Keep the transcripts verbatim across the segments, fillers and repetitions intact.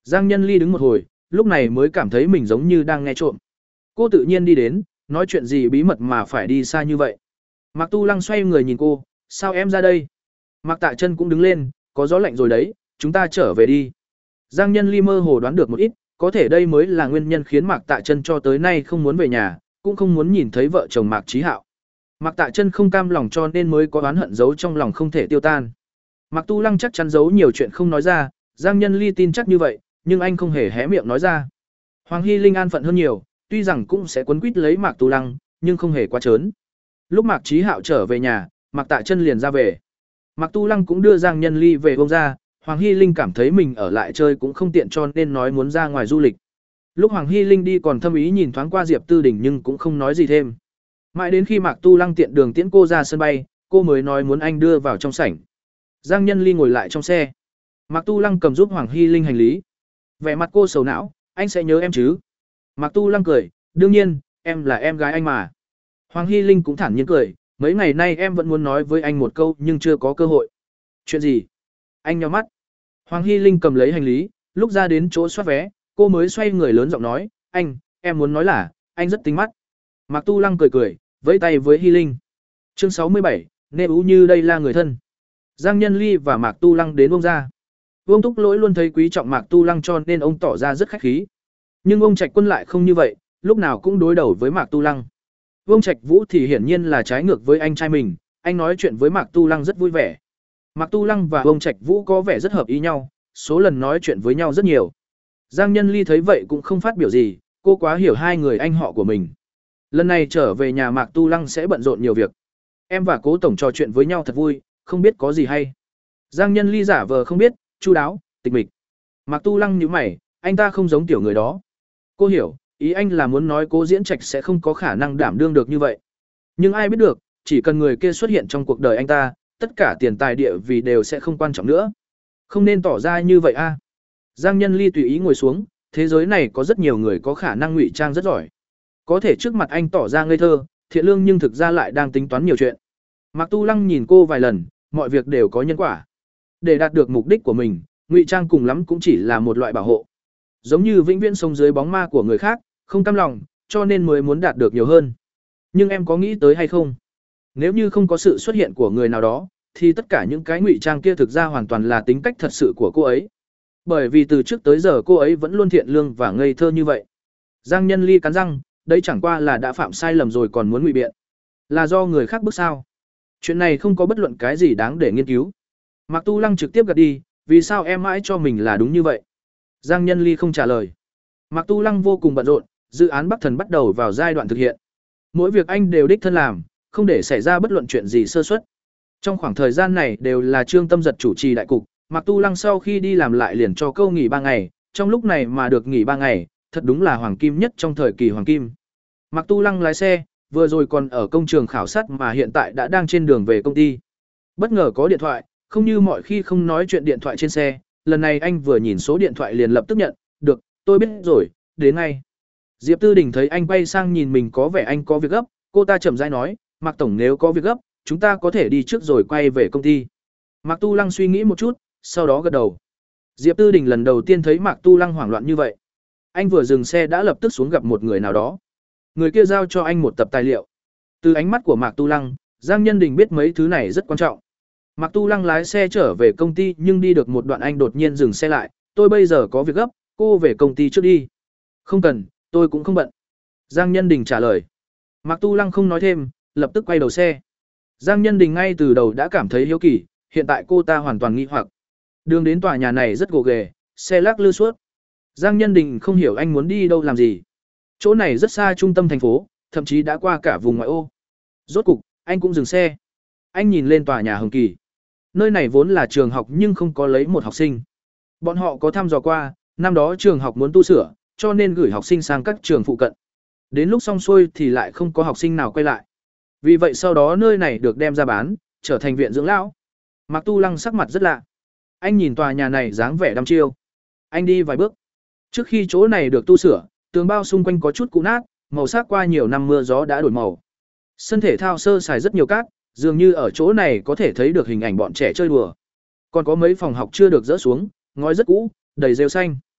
Giang Nhân Ly đứng một hồi, lúc này mới cảm thấy mình giống như đang nghe trộm. Cô tự nhiên đi đến, nói chuyện gì bí mật mà phải đi xa như vậy. Mạc Tu Lăng xoay người nhìn cô, sao em ra đây? Mạc Tạ Chân cũng đứng lên, có gió lạnh rồi đấy, chúng ta trở về đi. Giang Nhân Ly mơ hồ đoán được một ít, có thể đây mới là nguyên nhân khiến Mạc Tạ Chân cho tới nay không muốn về nhà, cũng không muốn nhìn thấy vợ chồng Mạc Chí Hạo. Mạc Tạ Chân không cam lòng cho nên mới có oán hận giấu trong lòng không thể tiêu tan. Mạc Tu Lăng chắc chắn giấu nhiều chuyện không nói ra, Giang Nhân Ly tin chắc như vậy, nhưng anh không hề hé miệng nói ra. Hoàng Hy Linh an phận hơn nhiều, tuy rằng cũng sẽ quấn quýt lấy Mạc Tu Lăng, nhưng không hề quá trớn. Lúc Mạc Chí Hạo trở về nhà, Mạc Tạ Chân liền ra về. Mạc Tu Lăng cũng đưa Giang Nhân Ly về bông ra, Hoàng Hy Linh cảm thấy mình ở lại chơi cũng không tiện cho nên nói muốn ra ngoài du lịch. Lúc Hoàng Hy Linh đi còn thâm ý nhìn thoáng qua Diệp Tư Đình nhưng cũng không nói gì thêm. Mãi đến khi Mạc Tu Lăng tiện đường tiễn cô ra sân bay, cô mới nói muốn anh đưa vào trong sảnh. Giang Nhân Ly ngồi lại trong xe. Mạc Tu Lăng cầm giúp Hoàng Hy Linh hành lý. Vẻ mặt cô sầu não, anh sẽ nhớ em chứ? Mạc Tu Lăng cười, đương nhiên, em là em gái anh mà. Hoàng Hy Linh cũng thản nhiên cười, mấy ngày nay em vẫn muốn nói với anh một câu nhưng chưa có cơ hội. Chuyện gì? Anh nhíu mắt. Hoàng Hy Linh cầm lấy hành lý, lúc ra đến chỗ soát vé, cô mới xoay người lớn giọng nói, anh, em muốn nói là, anh rất tinh mắt. Mạc Tu Lăng cười cười, vẫy tay với Hy Linh. Chương sáu mươi bảy, nê ú như đây là người thân. Giang Nhân Ly và Mạc Tu Lăng đến ông ra. Vương Túc Lỗi luôn thấy quý trọng Mạc Tu Lăng cho nên ông tỏ ra rất khách khí. Nhưng ông Trạch Quân lại không như vậy, lúc nào cũng đối đầu với Mạc Tu Lăng. Vương Trạch Vũ thì hiển nhiên là trái ngược với anh trai mình, anh nói chuyện với Mạc Tu Lăng rất vui vẻ. Mạc Tu Lăng và Vương Trạch Vũ có vẻ rất hợp ý nhau, số lần nói chuyện với nhau rất nhiều. Giang Nhân Ly thấy vậy cũng không phát biểu gì, cô quá hiểu hai người anh họ của mình. Lần này trở về nhà Mạc Tu Lăng sẽ bận rộn nhiều việc. Em và Cố tổng trò chuyện với nhau thật vui, không biết có gì hay. Giang Nhân Ly giả vờ không biết, chu đáo, tịch mịch. Mạc Tu Lăng nhíu mày, anh ta không giống tiểu người đó. Cô hiểu, ý anh là muốn nói Cố Diễn Trạch sẽ không có khả năng đảm đương được như vậy. Nhưng ai biết được, chỉ cần người kia xuất hiện trong cuộc đời anh ta, tất cả tiền tài địa vị đều sẽ không quan trọng nữa. Không nên tỏ ra như vậy a. Giang Nhân Ly tùy ý ngồi xuống, thế giới này có rất nhiều người có khả năng ngụy trang rất giỏi. Có thể trước mặt anh tỏ ra ngây thơ, thiện lương nhưng thực ra lại đang tính toán nhiều chuyện. Mạc Tu Lăng nhìn cô vài lần, mọi việc đều có nhân quả. Để đạt được mục đích của mình, ngụy trang cùng lắm cũng chỉ là một loại bảo hộ. Giống như vĩnh viễn sống dưới bóng ma của người khác, không cam lòng, cho nên mới muốn đạt được nhiều hơn. Nhưng em có nghĩ tới hay không? Nếu như không có sự xuất hiện của người nào đó, thì tất cả những cái ngụy trang kia thực ra hoàn toàn là tính cách thật sự của cô ấy. Bởi vì từ trước tới giờ cô ấy vẫn luôn thiện lương và ngây thơ như vậy. Giang Nhân Ly cắn răng, đấy chẳng qua là đã phạm sai lầm rồi còn muốn ngụy biện. Là do người khác bức sao? Chuyện này không có bất luận cái gì đáng để nghiên cứu. Mạc Tu Lăng trực tiếp gật đi, vì sao em mãi cho mình là đúng như vậy? Giang Nhân Ly không trả lời. Mạc Tu Lăng vô cùng bận rộn, dự án Bắc Thần bắt đầu vào giai đoạn thực hiện. Mỗi việc anh đều đích thân làm, không để xảy ra bất luận chuyện gì sơ suất. Trong khoảng thời gian này đều là Trương Tâm Giật chủ trì đại cục, Mạc Tu Lăng sau khi đi làm lại liền cho câu nghỉ ba ngày, trong lúc này mà được nghỉ ba ngày, thật đúng là hoàng kim nhất trong thời kỳ hoàng kim. Mạc Tu Lăng lái xe, vừa rồi còn ở công trường khảo sát mà hiện tại đã đang trên đường về công ty. Bất ngờ có điện thoại, không như mọi khi không nói chuyện điện thoại trên xe, lần này anh vừa nhìn số điện thoại liền lập tức nhận, "Được, tôi biết rồi, đến ngay." Diệp Tư Đình thấy anh quay sang nhìn mình có vẻ anh có việc gấp, cô ta chậm rãi nói, "Mạc tổng nếu có việc gấp, chúng ta có thể đi trước rồi quay về công ty." Mạc Tu Lăng suy nghĩ một chút, sau đó gật đầu. Diệp Tư Đình lần đầu tiên thấy Mạc Tu Lăng hoảng loạn như vậy. Anh vừa dừng xe đã lập tức xuống gặp một người nào đó. Người kia giao cho anh một tập tài liệu. Từ ánh mắt của Mạc Tu Lăng, Giang Nhân Đình biết mấy thứ này rất quan trọng. Mạc Tu Lăng lái xe trở về công ty nhưng đi được một đoạn anh đột nhiên dừng xe lại, "Tôi bây giờ có việc gấp, cô về công ty trước đi." "Không cần, tôi cũng không bận." Giang Nhân Đình trả lời. Mạc Tu Lăng không nói thêm, lập tức quay đầu xe. Giang Nhân Đình ngay từ đầu đã cảm thấy hiếu kỳ, hiện tại cô ta hoàn toàn nghi hoặc. Đường đến tòa nhà này rất gồ ghề, xe lắc lư suốt. Giang Nhân Đình không hiểu anh muốn đi đâu làm gì. Chỗ này rất xa trung tâm thành phố, thậm chí đã qua cả vùng ngoại ô. Rốt cục, anh cũng dừng xe. Anh nhìn lên tòa nhà Hồng Kỳ. Nơi này vốn là trường học nhưng không có lấy một học sinh. Bọn họ có thăm dò qua, năm đó trường học muốn tu sửa, cho nên gửi học sinh sang các trường phụ cận. Đến lúc xong xuôi thì lại không có học sinh nào quay lại. Vì vậy sau đó nơi này được đem ra bán, trở thành viện dưỡng lão. Mạc Tu Lăng sắc mặt rất lạ. Anh nhìn tòa nhà này dáng vẻ đăm chiêu. Anh đi vài bước. Trước khi chỗ này được tu sửa, tường bao xung quanh có chút cũ nát, màu sắc qua nhiều năm mưa gió đã đổi màu. Sân thể thao sơ sài rất nhiều cát, dường như ở chỗ này có thể thấy được hình ảnh bọn trẻ chơi đùa. Còn có mấy phòng học chưa được dỡ xuống, ngói rất cũ, đầy rêu xanh.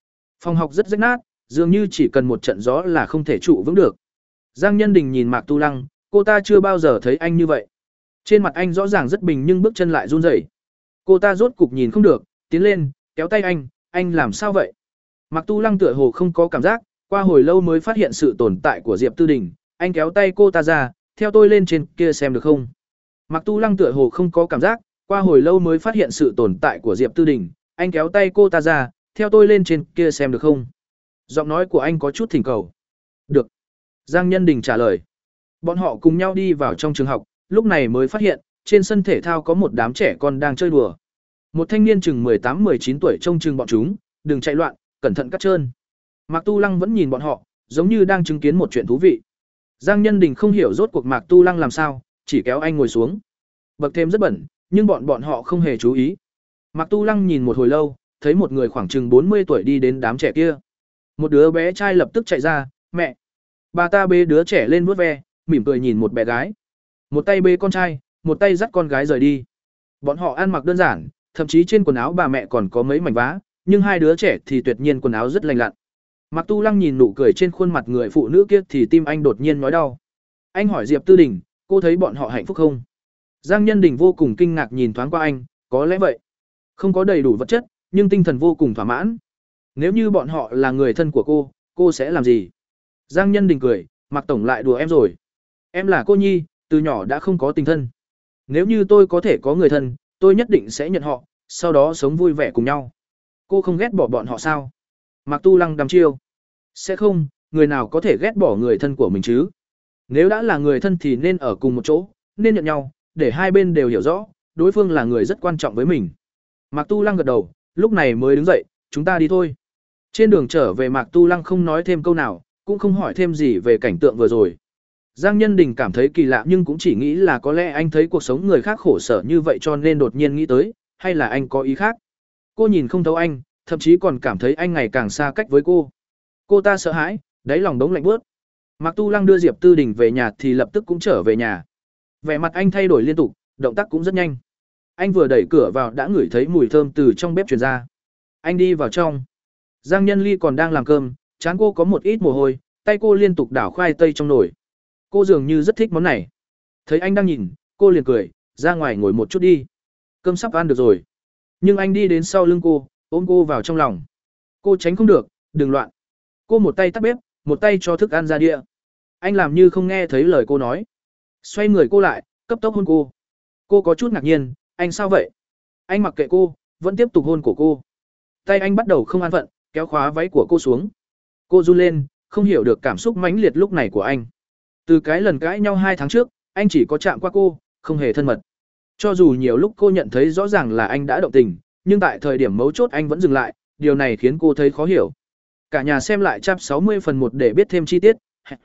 Phòng học rất rách nát, dường như chỉ cần một trận gió là không thể trụ vững được. Giang Nhân Đình nhìn Mạc Tu Lăng, cô ta chưa bao giờ thấy anh như vậy. Trên mặt anh rõ ràng rất bình nhưng bước chân lại run rẩy. Cô ta rốt cục nhìn không được, tiến lên, kéo tay anh, anh làm sao vậy? Mạc Tu Lăng tựa hồ không có cảm giác, qua hồi lâu mới phát hiện sự tồn tại của Diệp Tư Đình, anh kéo tay cô ta ra, theo tôi lên trên kia xem được không? Mạc Tu Lăng tựa hồ không có cảm giác, qua hồi lâu mới phát hiện sự tồn tại của Diệp Tư Đình, anh kéo tay cô ta ra, theo tôi lên trên kia xem được không? Giọng nói của anh có chút thỉnh cầu. Được. Giang Nhân Đình trả lời. Bọn họ cùng nhau đi vào trong trường học, lúc này mới phát hiện, trên sân thể thao có một đám trẻ con đang chơi đùa. Một thanh niên chừng mười tám mười chín tuổi trông chừng bọn chúng, đừng chạy loạn, cẩn thận cắt trơn. Mạc Tu Lăng vẫn nhìn bọn họ, giống như đang chứng kiến một chuyện thú vị. Giang Nhân Đình không hiểu rốt cuộc Mạc Tu Lăng làm sao, chỉ kéo anh ngồi xuống. Bậc thêm rất bẩn, nhưng bọn bọn họ không hề chú ý. Mạc Tu Lăng nhìn một hồi lâu, thấy một người khoảng chừng bốn mươi tuổi đi đến đám trẻ kia. Một đứa bé trai lập tức chạy ra, "Mẹ." Bà ta bế đứa trẻ lên vuốt ve, mỉm cười nhìn một bé gái. Một tay bế con trai, một tay dắt con gái rời đi. Bọn họ ăn mặc đơn giản, thậm chí trên quần áo bà mẹ còn có mấy mảnh vá, nhưng hai đứa trẻ thì tuyệt nhiên quần áo rất lành lặn. Mạc Tu Lăng nhìn nụ cười trên khuôn mặt người phụ nữ kia thì tim anh đột nhiên nói đau. Anh hỏi Diệp Tư Đình, cô thấy bọn họ hạnh phúc không? Giang Nhân Đình vô cùng kinh ngạc nhìn thoáng qua anh, có lẽ vậy. Không có đầy đủ vật chất, nhưng tinh thần vô cùng thỏa mãn. Nếu như bọn họ là người thân của cô, cô sẽ làm gì? Giang Nhân Đình cười, Mạc Tổng lại đùa em rồi. Em là cô nhi, từ nhỏ đã không có tình thân. Nếu như tôi có thể có người thân, tôi nhất định sẽ nhận họ, sau đó sống vui vẻ cùng nhau. Cô không ghét bỏ bọn họ sao? Mạc Tu Lăng đăm chiêu. Sẽ không, người nào có thể ghét bỏ người thân của mình chứ? Nếu đã là người thân thì nên ở cùng một chỗ, nên nhận nhau, để hai bên đều hiểu rõ, đối phương là người rất quan trọng với mình. Mạc Tu Lăng gật đầu, lúc này mới đứng dậy, chúng ta đi thôi. Trên đường trở về Mạc Tu Lăng không nói thêm câu nào, cũng không hỏi thêm gì về cảnh tượng vừa rồi. Giang Nhân Đình cảm thấy kỳ lạ nhưng cũng chỉ nghĩ là có lẽ anh thấy cuộc sống người khác khổ sở như vậy cho nên đột nhiên nghĩ tới, hay là anh có ý khác. Cô nhìn không thấu anh, thậm chí còn cảm thấy anh ngày càng xa cách với cô. Cô ta sợ hãi, đáy lòng đống lạnh bước. Mạc Tu Lăng đưa Diệp Tư Đình về nhà thì lập tức cũng trở về nhà. Vẻ mặt anh thay đổi liên tục, động tác cũng rất nhanh. Anh vừa đẩy cửa vào đã ngửi thấy mùi thơm từ trong bếp truyền ra. Anh đi vào trong. Giang Nhân Ly còn đang làm cơm, trán cô có một ít mồ hôi, tay cô liên tục đảo khoai tây trong nồi. Cô dường như rất thích món này. Thấy anh đang nhìn, cô liền cười, ra ngoài ngồi một chút đi. Cơm sắp ăn được rồi. Nhưng anh đi đến sau lưng cô, ôm cô vào trong lòng. Cô tránh không được, đừng loạn. Cô một tay tắt bếp, một tay cho thức ăn ra đĩa. Anh làm như không nghe thấy lời cô nói. Xoay người cô lại, cấp tốc hôn cô. Cô có chút ngạc nhiên, anh sao vậy? Anh mặc kệ cô, vẫn tiếp tục hôn của cô. Tay anh bắt đầu không an phận, kéo khóa váy của cô xuống. Cô run lên, không hiểu được cảm xúc mãnh liệt lúc này của anh. Từ cái lần cãi nhau hai tháng trước, anh chỉ có chạm qua cô, không hề thân mật. Cho dù nhiều lúc cô nhận thấy rõ ràng là anh đã động tình, nhưng tại thời điểm mấu chốt anh vẫn dừng lại, điều này khiến cô thấy khó hiểu. Cả nhà xem lại chap sáu mươi phần một để biết thêm chi tiết.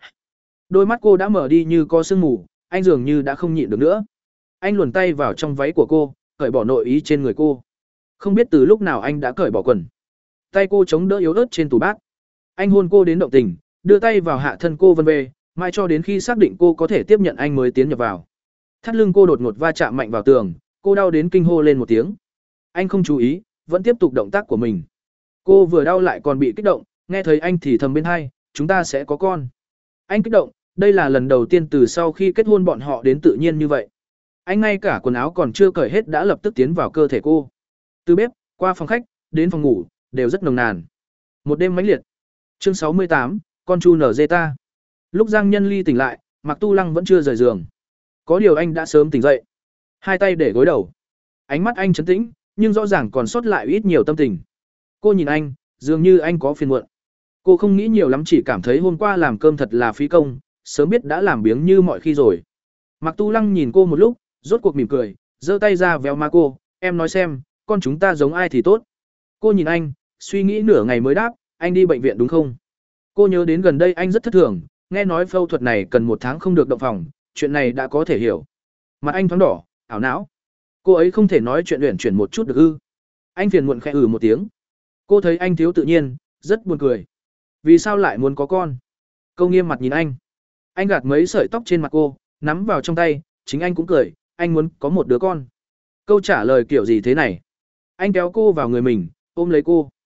Đôi mắt cô đã mở đi như có sương mù, anh dường như đã không nhịn được nữa. Anh luồn tay vào trong váy của cô, cởi bỏ nội ý trên người cô. Không biết từ lúc nào anh đã cởi bỏ quần. Tay cô chống đỡ yếu ớt trên tủ bát. Anh hôn cô đến động tình, đưa tay vào hạ thân cô vân về, mãi cho đến khi xác định cô có thể tiếp nhận anh mới tiến nhập vào. Thắt lưng cô đột ngột va chạm mạnh vào tường, cô đau đến kinh hô lên một tiếng. Anh không chú ý, vẫn tiếp tục động tác của mình. Cô vừa đau lại còn bị kích động, nghe thấy anh thì thầm bên hai, chúng ta sẽ có con. Anh kích động, đây là lần đầu tiên từ sau khi kết hôn bọn họ đến tự nhiên như vậy. Anh ngay cả quần áo còn chưa cởi hết đã lập tức tiến vào cơ thể cô. Từ bếp, qua phòng khách, đến phòng ngủ, đều rất nồng nàn. Một đêm mãnh liệt. Chương sáu mươi tám, con chu nở dê ta. Lúc Giang Nhân Ly tỉnh lại, Mạc Tu Lăng vẫn chưa rời giường. Có điều anh đã sớm tỉnh dậy. Hai tay để gối đầu. Ánh mắt anh trấn tĩnh, nhưng rõ ràng còn sót lại ít nhiều tâm tình. Cô nhìn anh, dường như anh có phiền muộn. Cô không nghĩ nhiều lắm, chỉ cảm thấy hôm qua làm cơm thật là phí công, sớm biết đã làm biếng như mọi khi rồi. Mạc Tu Lăng nhìn cô một lúc, rốt cuộc mỉm cười, giơ tay ra véo má cô, em nói xem, con chúng ta giống ai thì tốt. Cô nhìn anh, suy nghĩ nửa ngày mới đáp, anh đi bệnh viện đúng không? Cô nhớ đến gần đây anh rất thất thường, nghe nói phẫu thuật này cần một tháng không được động phòng, chuyện này đã có thể hiểu. Mặt anh thoáng đỏ, ảo não. Cô ấy không thể nói chuyện uyển chuyển một chút được ư? Anh phiền muộn khẽ ừ một tiếng. Cô thấy anh thiếu tự nhiên, rất buồn cười. Vì sao lại muốn có con? Câu nghiêm mặt nhìn anh. Anh gạt mấy sợi tóc trên mặt cô, nắm vào trong tay, chính anh cũng cười, anh muốn có một đứa con. Câu trả lời kiểu gì thế này? Anh kéo cô vào người mình, ôm lấy cô.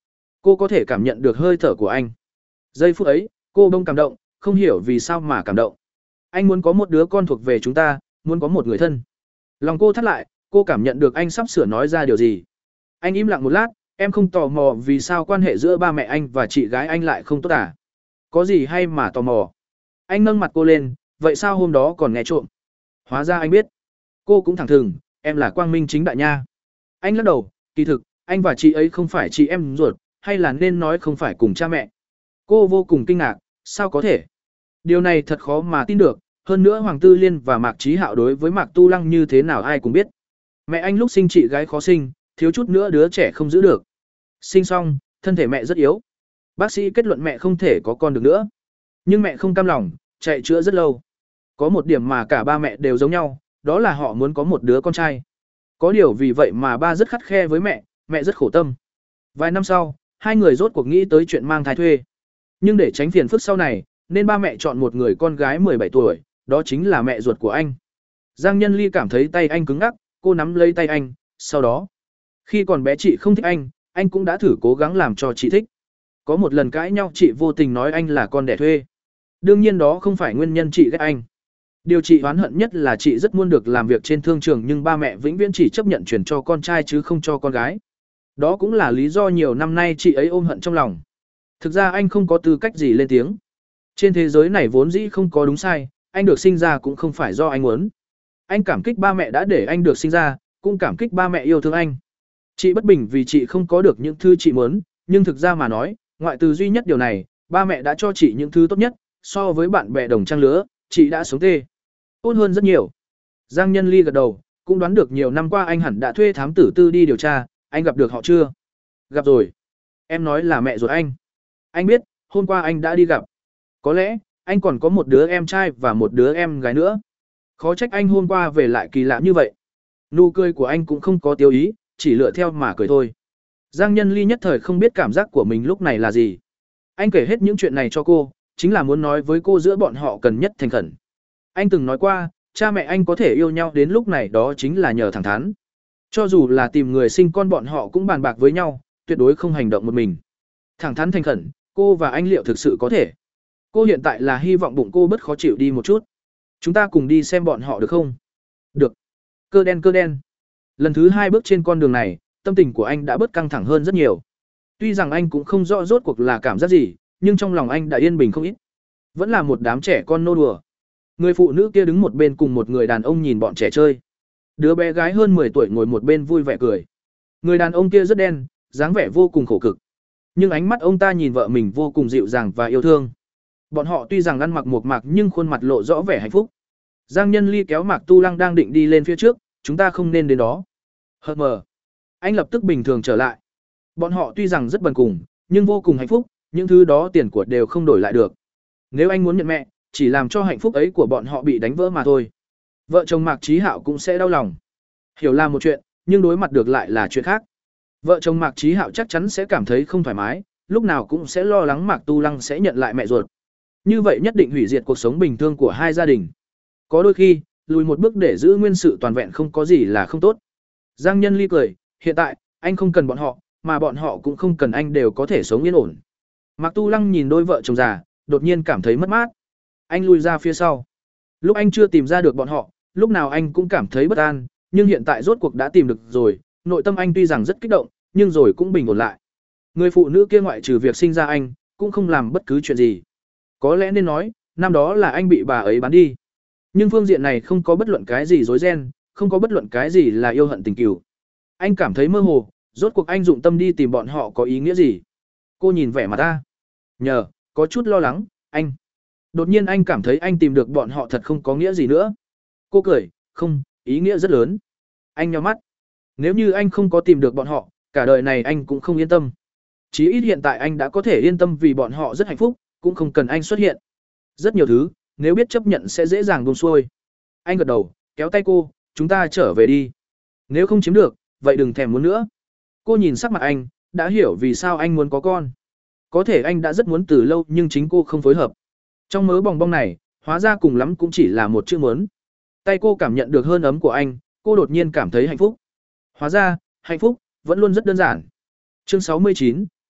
Cô có thể cảm nhận được hơi thở của anh. Giây phút ấy, cô bỗng cảm động, không hiểu vì sao mà cảm động. Anh muốn có một đứa con thuộc về chúng ta, muốn có một người thân. Lòng cô thắt lại, cô cảm nhận được anh sắp sửa nói ra điều gì. Anh im lặng một lát, em không tò mò vì sao quan hệ giữa ba mẹ anh và chị gái anh lại không tốt à? Có gì hay mà tò mò? Anh nâng mặt cô lên, vậy sao hôm đó còn nghe trộm? Hóa ra anh biết. Cô cũng thẳng thừng, em là quang minh chính đại nha. Anh lắc đầu, kỳ thực, anh và chị ấy không phải chị em ruột, hay là nên nói không phải cùng cha mẹ. Cô vô cùng kinh ngạc, sao có thể? Điều này thật khó mà tin được, hơn nữa Hoàng Tư Liên và Mạc Chí Hạo đối với Mạc Tu Lăng như thế nào ai cũng biết. Mẹ anh lúc sinh chị gái khó sinh, thiếu chút nữa đứa trẻ không giữ được. Sinh xong, thân thể mẹ rất yếu. Bác sĩ kết luận mẹ không thể có con được nữa. Nhưng mẹ không cam lòng, chạy chữa rất lâu. Có một điểm mà cả ba mẹ đều giống nhau, đó là họ muốn có một đứa con trai. Có điều vì vậy mà ba rất khắt khe với mẹ, mẹ rất khổ tâm. Vài năm sau, hai người rốt cuộc nghĩ tới chuyện mang thai thuê. Nhưng để tránh phiền phức sau này, nên ba mẹ chọn một người con gái mười bảy tuổi, đó chính là mẹ ruột của anh. Giang Nhân Ly cảm thấy tay anh cứng ngắc, cô nắm lấy tay anh, sau đó, khi còn bé chị không thích anh, anh cũng đã thử cố gắng làm cho chị thích. Có một lần cãi nhau chị vô tình nói anh là con đẻ thuê. Đương nhiên đó không phải nguyên nhân chị ghét anh. Điều chị oán hận nhất là chị rất muốn được làm việc trên thương trường nhưng ba mẹ vĩnh viễn chỉ chấp nhận chuyển cho con trai chứ không cho con gái. Đó cũng là lý do nhiều năm nay chị ấy ôm hận trong lòng. Thực ra anh không có tư cách gì lên tiếng. Trên thế giới này vốn dĩ không có đúng sai, anh được sinh ra cũng không phải do anh muốn. Anh cảm kích ba mẹ đã để anh được sinh ra, cũng cảm kích ba mẹ yêu thương anh. Chị bất bình vì chị không có được những thứ chị muốn, nhưng thực ra mà nói, ngoại trừ duy nhất điều này, ba mẹ đã cho chị những thứ tốt nhất, so với bạn bè đồng trang lứa, chị đã sống tê. Tốt hơn rất nhiều. Giang Nhân Ly gật đầu, cũng đoán được nhiều năm qua anh hẳn đã thuê thám tử tư đi điều tra, anh gặp được họ chưa? Gặp rồi. Em nói là mẹ ruột anh. Anh biết, hôm qua anh đã đi gặp. Có lẽ, anh còn có một đứa em trai và một đứa em gái nữa. Khó trách anh hôm qua về lại kỳ lạ như vậy. Nụ cười của anh cũng không có tiêu ý, chỉ lựa theo mà cười thôi. Giang Nhân Ly nhất thời không biết cảm giác của mình lúc này là gì. Anh kể hết những chuyện này cho cô, chính là muốn nói với cô giữa bọn họ cần nhất thành khẩn. Anh từng nói qua, cha mẹ anh có thể yêu nhau đến lúc này đó chính là nhờ thẳng thắn. Cho dù là tìm người sinh con bọn họ cũng bàn bạc với nhau, tuyệt đối không hành động một mình. Thẳng thắn thành khẩn, cô và anh liệu thực sự có thể. Cô hiện tại là hy vọng bụng cô bớt khó chịu đi một chút. Chúng ta cùng đi xem bọn họ được không? Được. Cơ đen cơ đen. Lần thứ hai bước trên con đường này, tâm tình của anh đã bớt căng thẳng hơn rất nhiều. Tuy rằng anh cũng không rõ rốt cuộc là cảm giác gì, nhưng trong lòng anh đã yên bình không ít. Vẫn là một đám trẻ con nô đùa. Người phụ nữ kia đứng một bên cùng một người đàn ông nhìn bọn trẻ chơi. Đứa bé gái hơn mười tuổi ngồi một bên vui vẻ cười. Người đàn ông kia rất đen, dáng vẻ vô cùng khổ cực. Nhưng ánh mắt ông ta nhìn vợ mình vô cùng dịu dàng và yêu thương. Bọn họ tuy rằng ăn mặc mộc mạc nhưng khuôn mặt lộ rõ vẻ hạnh phúc. Giang Nhân Ly kéo Mạc Tu Lăng đang định đi lên phía trước, chúng ta không nên đến đó. Hờ mờ. Anh lập tức bình thường trở lại. Bọn họ tuy rằng rất bần cùng, nhưng vô cùng hạnh phúc, những thứ đó tiền của đều không đổi lại được. Nếu anh muốn nhận mẹ, chỉ làm cho hạnh phúc ấy của bọn họ bị đánh vỡ mà thôi. Vợ chồng Mạc Chí Hạo cũng sẽ đau lòng. Hiểu là một chuyện, nhưng đối mặt được lại là chuyện khác. Vợ chồng Mạc Chí Hạo chắc chắn sẽ cảm thấy không thoải mái, lúc nào cũng sẽ lo lắng Mạc Tu Lăng sẽ nhận lại mẹ ruột. Như vậy nhất định hủy diệt cuộc sống bình thường của hai gia đình. Có đôi khi, lùi một bước để giữ nguyên sự toàn vẹn không có gì là không tốt. Giang Nhân Ly cười, hiện tại, anh không cần bọn họ, mà bọn họ cũng không cần anh đều có thể sống yên ổn. Mạc Tu Lăng nhìn đôi vợ chồng già, đột nhiên cảm thấy mất mát. Anh lùi ra phía sau. Lúc anh chưa tìm ra được bọn họ, lúc nào anh cũng cảm thấy bất an, nhưng hiện tại rốt cuộc đã tìm được rồi, nội tâm anh tuy rằng rất kích động, nhưng rồi cũng bình ổn lại. Người phụ nữ kia ngoại trừ việc sinh ra anh, cũng không làm bất cứ chuyện gì. Có lẽ nên nói, năm đó là anh bị bà ấy bán đi. Nhưng phương diện này không có bất luận cái gì rối ren, không có bất luận cái gì là yêu hận tình cừu. Anh cảm thấy mơ hồ, rốt cuộc anh dụng tâm đi tìm bọn họ có ý nghĩa gì? Cô nhìn vẻ mặt ta. Nhờ, có chút lo lắng, anh. Đột nhiên anh cảm thấy anh tìm được bọn họ thật không có nghĩa gì nữa. Cô cười, không, ý nghĩa rất lớn. Anh nhíu mắt. Nếu như anh không có tìm được bọn họ, cả đời này anh cũng không yên tâm. Chí ít hiện tại anh đã có thể yên tâm vì bọn họ rất hạnh phúc, cũng không cần anh xuất hiện. Rất nhiều thứ, nếu biết chấp nhận sẽ dễ dàng buông xuôi. Anh gật đầu, kéo tay cô, chúng ta trở về đi. Nếu không chiếm được, vậy đừng thèm muốn nữa. Cô nhìn sắc mặt anh, đã hiểu vì sao anh muốn có con. Có thể anh đã rất muốn từ lâu nhưng chính cô không phối hợp. Trong mớ bòng bong này, hóa ra cùng lắm cũng chỉ là một chữ muốn. Tay cô cảm nhận được hơi ấm của anh, cô đột nhiên cảm thấy hạnh phúc. Hóa ra, hạnh phúc, vẫn luôn rất đơn giản. Chương sáu mươi chín,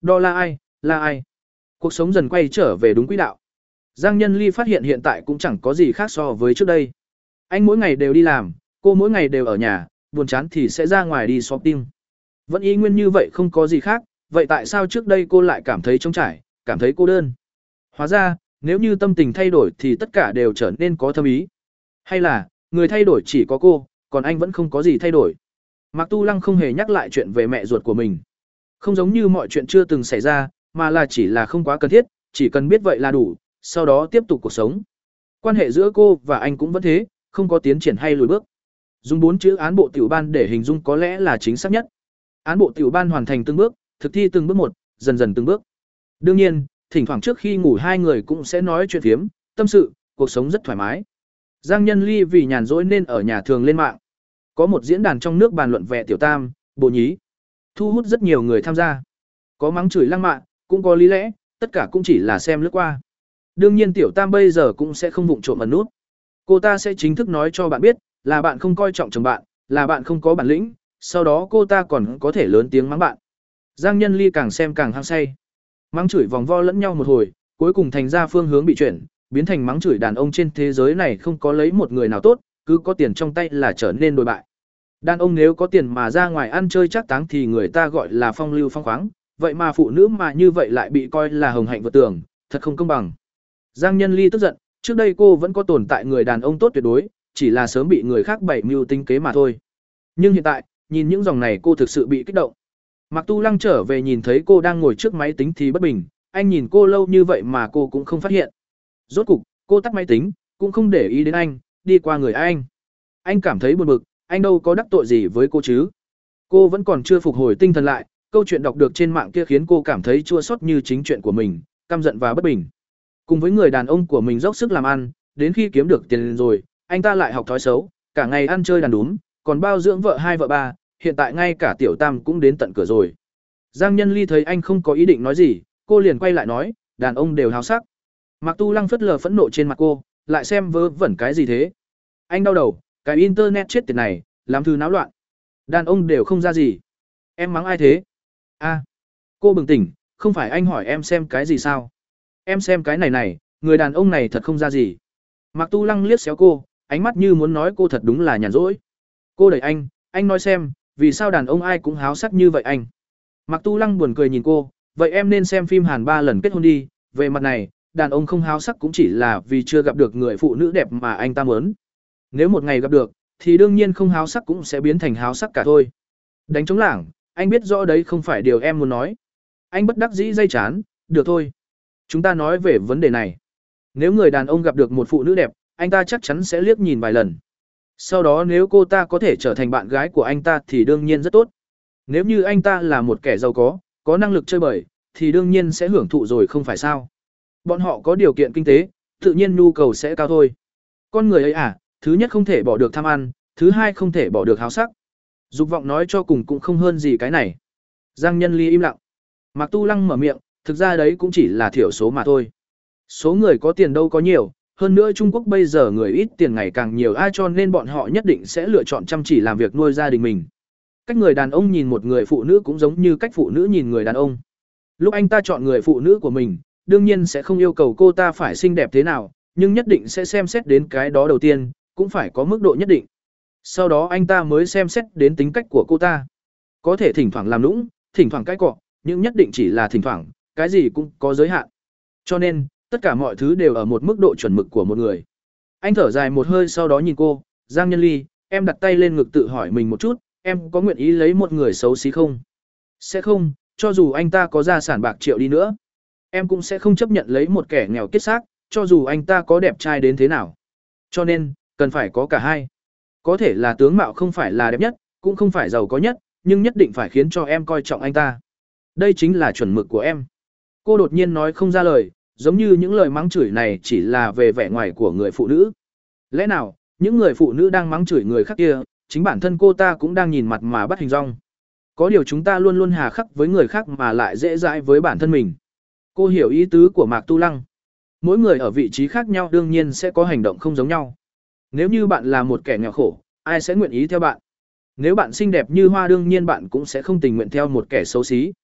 Đo là ai, là ai. Cuộc sống dần quay trở về đúng quỹ đạo. Giang Nhân Ly phát hiện hiện tại cũng chẳng có gì khác so với trước đây. Anh mỗi ngày đều đi làm, cô mỗi ngày đều ở nhà, buồn chán thì sẽ ra ngoài đi shopping. Vẫn y nguyên như vậy không có gì khác, vậy tại sao trước đây cô lại cảm thấy trống trải, cảm thấy cô đơn? Hóa ra, nếu như tâm tình thay đổi thì tất cả đều trở nên có thâm ý. Hay là, người thay đổi chỉ có cô, còn anh vẫn không có gì thay đổi. Mạc Tu Lăng không hề nhắc lại chuyện về mẹ ruột của mình. Không giống như mọi chuyện chưa từng xảy ra, mà là chỉ là không quá cần thiết, chỉ cần biết vậy là đủ, sau đó tiếp tục cuộc sống. Quan hệ giữa cô và anh cũng vẫn thế, không có tiến triển hay lùi bước. Dùng bốn chữ án bộ tiểu ban để hình dung có lẽ là chính xác nhất. Án bộ tiểu ban hoàn thành từng bước, thực thi từng bước một, dần dần từng bước. Đương nhiên, thỉnh thoảng trước khi ngủ hai người cũng sẽ nói chuyện phiếm, tâm sự, cuộc sống rất thoải mái. Giang Nhân Ly vì nhàn rỗi nên ở nhà thường lên mạng. Có một diễn đàn trong nước bàn luận về tiểu tam, bộ nhí, thu hút rất nhiều người tham gia. Có mắng chửi lăng mạ, cũng có lý lẽ, tất cả cũng chỉ là xem lướt qua. Đương nhiên tiểu tam bây giờ cũng sẽ không vụng trộm ẩn nút. Cô ta sẽ chính thức nói cho bạn biết, là bạn không coi trọng chồng bạn, là bạn không có bản lĩnh, sau đó cô ta còn có thể lớn tiếng mắng bạn. Giang Nhân Ly càng xem càng hăng say. Mắng chửi vòng vo lẫn nhau một hồi, cuối cùng thành ra phương hướng bị chuyển, biến thành mắng chửi đàn ông trên thế giới này không có lấy một người nào tốt, cứ có tiền trong tay là trở nên đồi bại. Đàn ông nếu có tiền mà ra ngoài ăn chơi chắc táng thì người ta gọi là phong lưu phong khoáng, vậy mà phụ nữ mà như vậy lại bị coi là hồng hạnh vượt tường, thật không công bằng. Giang Nhân Ly tức giận, trước đây cô vẫn có tồn tại người đàn ông tốt tuyệt đối, chỉ là sớm bị người khác bày mưu tính kế mà thôi. Nhưng hiện tại, nhìn những dòng này cô thực sự bị kích động. Mạc Tu Lăng trở về nhìn thấy cô đang ngồi trước máy tính thì bất bình, anh nhìn cô lâu như vậy mà cô cũng không phát hiện. Rốt cục, cô tắt máy tính, cũng không để ý đến anh, đi qua người anh. Anh cảm thấy buồn bực, anh đâu có đắc tội gì với cô chứ. Cô vẫn còn chưa phục hồi tinh thần lại, câu chuyện đọc được trên mạng kia khiến cô cảm thấy chua xót như chính chuyện của mình, căm giận và bất bình. Cùng với người đàn ông của mình dốc sức làm ăn, đến khi kiếm được tiền rồi, anh ta lại học thói xấu, cả ngày ăn chơi đàn đúm, còn bao dưỡng vợ hai vợ ba, hiện tại ngay cả tiểu tam cũng đến tận cửa rồi. Giang Nhân Ly thấy anh không có ý định nói gì, cô liền quay lại nói, đàn ông đều háo sắc. Mạc Tu Lăng phất lờ phẫn nộ trên mặt cô, lại xem vớ vẩn cái gì thế. Anh đau đầu, cái internet chết tiệt này, làm thứ náo loạn. Đàn ông đều không ra gì. Em mắng ai thế? A, cô bừng tỉnh, không phải anh hỏi em xem cái gì sao? Em xem cái này này, người đàn ông này thật không ra gì. Mạc Tu Lăng liếc xéo cô, ánh mắt như muốn nói cô thật đúng là nhàn rỗi. Cô đẩy anh, anh nói xem, vì sao đàn ông ai cũng háo sắc như vậy anh? Mạc Tu Lăng buồn cười nhìn cô, vậy em nên xem phim Hàn ba lần kết hôn đi, về mặt này, đàn ông không háo sắc cũng chỉ là vì chưa gặp được người phụ nữ đẹp mà anh ta muốn. Nếu một ngày gặp được, thì đương nhiên không háo sắc cũng sẽ biến thành háo sắc cả thôi. Đánh trống lảng, anh biết rõ đấy không phải điều em muốn nói. Anh bất đắc dĩ dây chán, được thôi. Chúng ta nói về vấn đề này. Nếu người đàn ông gặp được một phụ nữ đẹp, anh ta chắc chắn sẽ liếc nhìn vài lần. Sau đó nếu cô ta có thể trở thành bạn gái của anh ta thì đương nhiên rất tốt. Nếu như anh ta là một kẻ giàu có, có năng lực chơi bời, thì đương nhiên sẽ hưởng thụ rồi không phải sao. Bọn họ có điều kiện kinh tế, tự nhiên nhu cầu sẽ cao thôi. Con người ấy à, thứ nhất không thể bỏ được tham ăn, thứ hai không thể bỏ được háo sắc. Dục vọng nói cho cùng cũng không hơn gì cái này. Giang Nhân Ly im lặng. Mạc Tu Lăng mở miệng, thực ra đấy cũng chỉ là thiểu số mà thôi. Số người có tiền đâu có nhiều, hơn nữa Trung Quốc bây giờ người ít tiền ngày càng nhiều ai cho nên bọn họ nhất định sẽ lựa chọn chăm chỉ làm việc nuôi gia đình mình. Cách người đàn ông nhìn một người phụ nữ cũng giống như cách phụ nữ nhìn người đàn ông. Lúc anh ta chọn người phụ nữ của mình, đương nhiên sẽ không yêu cầu cô ta phải xinh đẹp thế nào, nhưng nhất định sẽ xem xét đến cái đó đầu tiên, cũng phải có mức độ nhất định. Sau đó anh ta mới xem xét đến tính cách của cô ta. Có thể thỉnh thoảng làm nũng, thỉnh thoảng cãi cọ, nhưng nhất định chỉ là thỉnh thoảng, cái gì cũng có giới hạn. Cho nên, tất cả mọi thứ đều ở một mức độ chuẩn mực của một người. Anh thở dài một hơi sau đó nhìn cô, Giang Nhân Ly, em đặt tay lên ngực tự hỏi mình một chút, em có nguyện ý lấy một người xấu xí không? Sẽ không, cho dù anh ta có gia sản bạc triệu đi nữa. Em cũng sẽ không chấp nhận lấy một kẻ nghèo kiết xác, cho dù anh ta có đẹp trai đến thế nào. Cho nên, cần phải có cả hai. Có thể là tướng mạo không phải là đẹp nhất, cũng không phải giàu có nhất, nhưng nhất định phải khiến cho em coi trọng anh ta. Đây chính là chuẩn mực của em. Cô đột nhiên nói không ra lời, giống như những lời mắng chửi này chỉ là về vẻ ngoài của người phụ nữ. Lẽ nào, những người phụ nữ đang mắng chửi người khác kia, chính bản thân cô ta cũng đang nhìn mặt mà bắt hình dong. Có điều chúng ta luôn luôn hà khắc với người khác mà lại dễ dãi với bản thân mình. Cô hiểu ý tứ của Mạc Tu Lăng. Mỗi người ở vị trí khác nhau đương nhiên sẽ có hành động không giống nhau. Nếu như bạn là một kẻ nghèo khổ, ai sẽ nguyện ý theo bạn? Nếu bạn xinh đẹp như hoa đương nhiên bạn cũng sẽ không tình nguyện theo một kẻ xấu xí.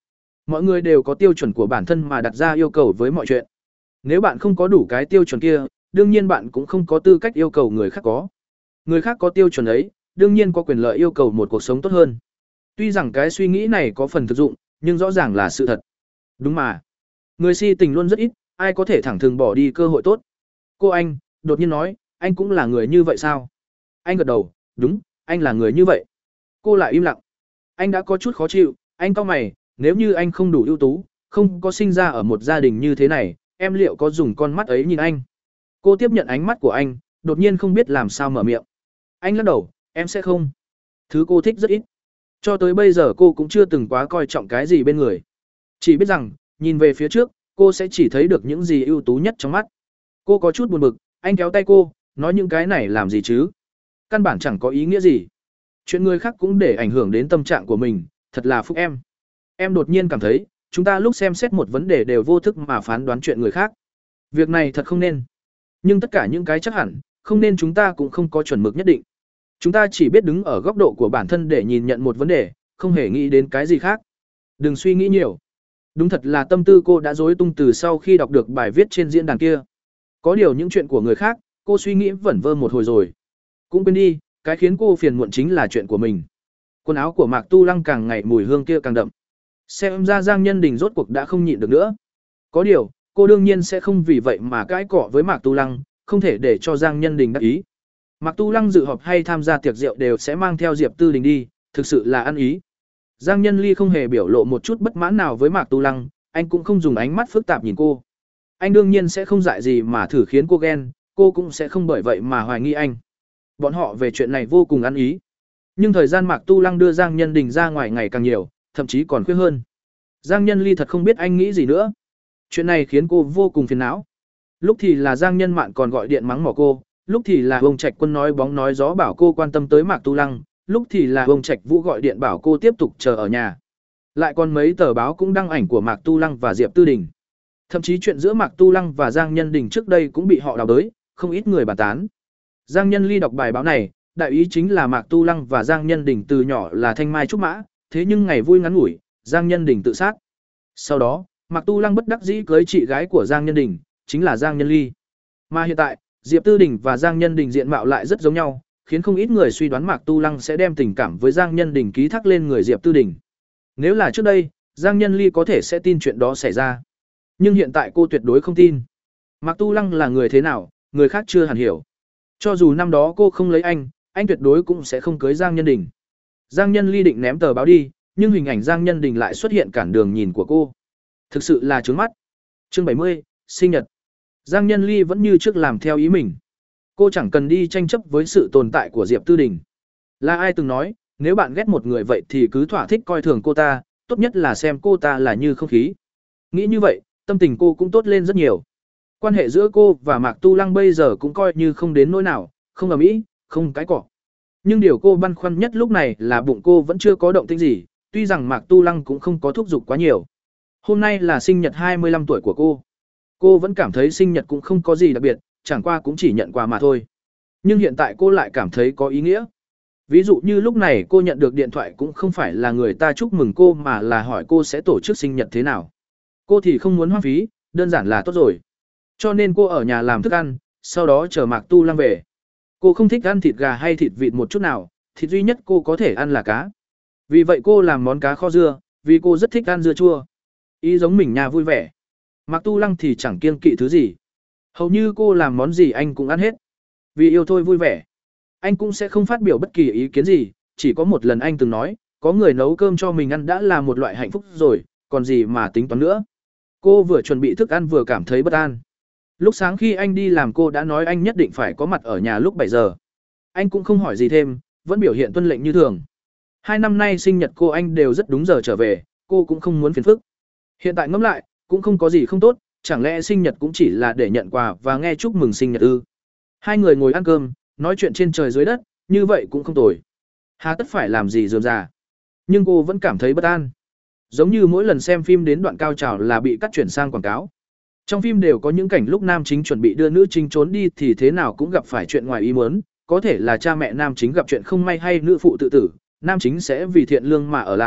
Mọi người đều có tiêu chuẩn của bản thân mà đặt ra yêu cầu với mọi chuyện. Nếu bạn không có đủ cái tiêu chuẩn kia, đương nhiên bạn cũng không có tư cách yêu cầu người khác có. Người khác có tiêu chuẩn ấy, đương nhiên có quyền lợi yêu cầu một cuộc sống tốt hơn. Tuy rằng cái suy nghĩ này có phần thực dụng, nhưng rõ ràng là sự thật. Đúng mà. Người si tình luôn rất ít, ai có thể thẳng thừng bỏ đi cơ hội tốt. Cô anh, đột nhiên nói, anh cũng là người như vậy sao? Anh gật đầu, đúng, anh là người như vậy. Cô lại im lặng. Anh đã có chút khó chịu, anh cau mày, nếu như anh không đủ ưu tú, không có sinh ra ở một gia đình như thế này, em liệu có dùng con mắt ấy nhìn anh? Cô tiếp nhận ánh mắt của anh, đột nhiên không biết làm sao mở miệng. Anh lắc đầu, em sẽ không. Thứ cô thích rất ít. Cho tới bây giờ cô cũng chưa từng quá coi trọng cái gì bên người. Chỉ biết rằng, nhìn về phía trước, cô sẽ chỉ thấy được những gì ưu tú nhất trong mắt. Cô có chút buồn bực, anh kéo tay cô, nói những cái này làm gì chứ? Căn bản chẳng có ý nghĩa gì. Chuyện người khác cũng để ảnh hưởng đến tâm trạng của mình, thật là phúc em. Em đột nhiên cảm thấy, chúng ta lúc xem xét một vấn đề đều vô thức mà phán đoán chuyện người khác. Việc này thật không nên. Nhưng tất cả những cái chắc hẳn, không nên chúng ta cũng không có chuẩn mực nhất định. Chúng ta chỉ biết đứng ở góc độ của bản thân để nhìn nhận một vấn đề, không hề nghĩ đến cái gì khác. Đừng suy nghĩ nhiều. Đúng thật là tâm tư cô đã rối tung từ sau khi đọc được bài viết trên diễn đàn kia. Có điều những chuyện của người khác, cô suy nghĩ vẩn vơ một hồi rồi. Cũng quên đi, cái khiến cô phiền muộn chính là chuyện của mình. Quần áo của Mạc Tu Lăng càng ngày mùi hương kia càng đậm. Xem ra Giang Nhân Đình rốt cuộc đã không nhịn được nữa. Có điều, cô đương nhiên sẽ không vì vậy mà cãi cọ với Mạc Tu Lăng, không thể để cho Giang Nhân Đình đắc ý. Mạc Tu Lăng dự họp hay tham gia tiệc rượu đều sẽ mang theo Diệp Tư Đình đi, thực sự là ăn ý. Giang Nhân Ly không hề biểu lộ một chút bất mãn nào với Mạc Tu Lăng, anh cũng không dùng ánh mắt phức tạp nhìn cô. Anh đương nhiên sẽ không dại gì mà thử khiến cô ghen, cô cũng sẽ không bởi vậy mà hoài nghi anh. Bọn họ về chuyện này vô cùng ăn ý. Nhưng thời gian Mạc Tu Lăng đưa Giang Nhân Đình ra ngoài ngày càng nhiều, thậm chí còn khuya hơn. Giang Nhân Ly thật không biết anh nghĩ gì nữa. Chuyện này khiến cô vô cùng phiền não. Lúc thì là Giang Nhân Mạn còn gọi điện mắng mỏ cô, lúc thì là ông Trạch Quân nói bóng nói gió bảo cô quan tâm tới Mạc Tu Lăng, lúc thì là ông Trạch Vũ gọi điện bảo cô tiếp tục chờ ở nhà. Lại còn mấy tờ báo cũng đăng ảnh của Mạc Tu Lăng và Diệp Tư Đình. Thậm chí chuyện giữa Mạc Tu Lăng và Giang Nhân Đình trước đây cũng bị họ đào bới, không ít người bàn tán. Giang Nhân Ly đọc bài báo này, đại ý chính là Mạc Tu Lăng và Giang Nhân Đình từ nhỏ là thanh mai trúc mã, thế nhưng ngày vui ngắn ngủi, Giang Nhân Đình tự sát. Sau đó, Mạc Tu Lăng bất đắc dĩ cưới chị gái của Giang Nhân Đình, chính là Giang Nhân Ly. Mà hiện tại, Diệp Tư Đình và Giang Nhân Đình diện mạo lại rất giống nhau, khiến không ít người suy đoán Mạc Tu Lăng sẽ đem tình cảm với Giang Nhân Đình ký thác lên người Diệp Tư Đình. Nếu là trước đây, Giang Nhân Ly có thể sẽ tin chuyện đó xảy ra. Nhưng hiện tại cô tuyệt đối không tin. Mạc Tu Lăng là người thế nào, người khác chưa hẳn hiểu. Cho dù năm đó cô không lấy anh, anh tuyệt đối cũng sẽ không cưới Giang Nhân Đình. Giang Nhân Ly định ném tờ báo đi, nhưng hình ảnh Giang Nhân Đình lại xuất hiện cản đường nhìn của cô. Thực sự là trướng mắt. Chương bảy mươi, sinh nhật. Giang Nhân Ly vẫn như trước làm theo ý mình. Cô chẳng cần đi tranh chấp với sự tồn tại của Diệp Tư Đình. Là ai từng nói, nếu bạn ghét một người vậy thì cứ thỏa thích coi thường cô ta, tốt nhất là xem cô ta là như không khí. Nghĩ như vậy, tâm tình cô cũng tốt lên rất nhiều. Quan hệ giữa cô và Mạc Tu Lăng bây giờ cũng coi như không đến nỗi nào, không ầm ĩ, không cái cọ. Nhưng điều cô băn khoăn nhất lúc này là bụng cô vẫn chưa có động tĩnh gì, tuy rằng Mạc Tu Lăng cũng không có thúc giục quá nhiều. Hôm nay là sinh nhật hai mươi lăm tuổi của cô. Cô vẫn cảm thấy sinh nhật cũng không có gì đặc biệt, chẳng qua cũng chỉ nhận quà mà thôi. Nhưng hiện tại cô lại cảm thấy có ý nghĩa. Ví dụ như lúc này cô nhận được điện thoại cũng không phải là người ta chúc mừng cô mà là hỏi cô sẽ tổ chức sinh nhật thế nào. Cô thì không muốn hoang phí, đơn giản là tốt rồi. Cho nên cô ở nhà làm thức ăn, sau đó chờ Mạc Tu Lăng về. Cô không thích ăn thịt gà hay thịt vịt một chút nào, thịt duy nhất cô có thể ăn là cá. Vì vậy cô làm món cá kho dưa, vì cô rất thích ăn dưa chua. Ý giống mình nhà vui vẻ. Mạc Tu Lăng thì chẳng kiêng kỵ thứ gì. Hầu như cô làm món gì anh cũng ăn hết. Vì yêu thôi vui vẻ. Anh cũng sẽ không phát biểu bất kỳ ý kiến gì, chỉ có một lần anh từng nói, có người nấu cơm cho mình ăn đã là một loại hạnh phúc rồi, còn gì mà tính toán nữa. Cô vừa chuẩn bị thức ăn vừa cảm thấy bất an. Lúc sáng khi anh đi làm cô đã nói anh nhất định phải có mặt ở nhà lúc bảy giờ. Anh cũng không hỏi gì thêm, vẫn biểu hiện tuân lệnh như thường. Hai năm nay sinh nhật cô anh đều rất đúng giờ trở về, cô cũng không muốn phiền phức. Hiện tại ngẫm lại, cũng không có gì không tốt, chẳng lẽ sinh nhật cũng chỉ là để nhận quà và nghe chúc mừng sinh nhật ư? Hai người ngồi ăn cơm, nói chuyện trên trời dưới đất, như vậy cũng không tồi. Hà tất phải làm gì rườm rà. Nhưng cô vẫn cảm thấy bất an. Giống như mỗi lần xem phim đến đoạn cao trào là bị cắt chuyển sang quảng cáo. Trong phim đều có những cảnh lúc nam chính chuẩn bị đưa nữ chính trốn đi thì thế nào cũng gặp phải chuyện ngoài ý muốn, có thể là cha mẹ nam chính gặp chuyện không may hay nữ phụ tự tử, nam chính sẽ vì thiện lương mà ở lại,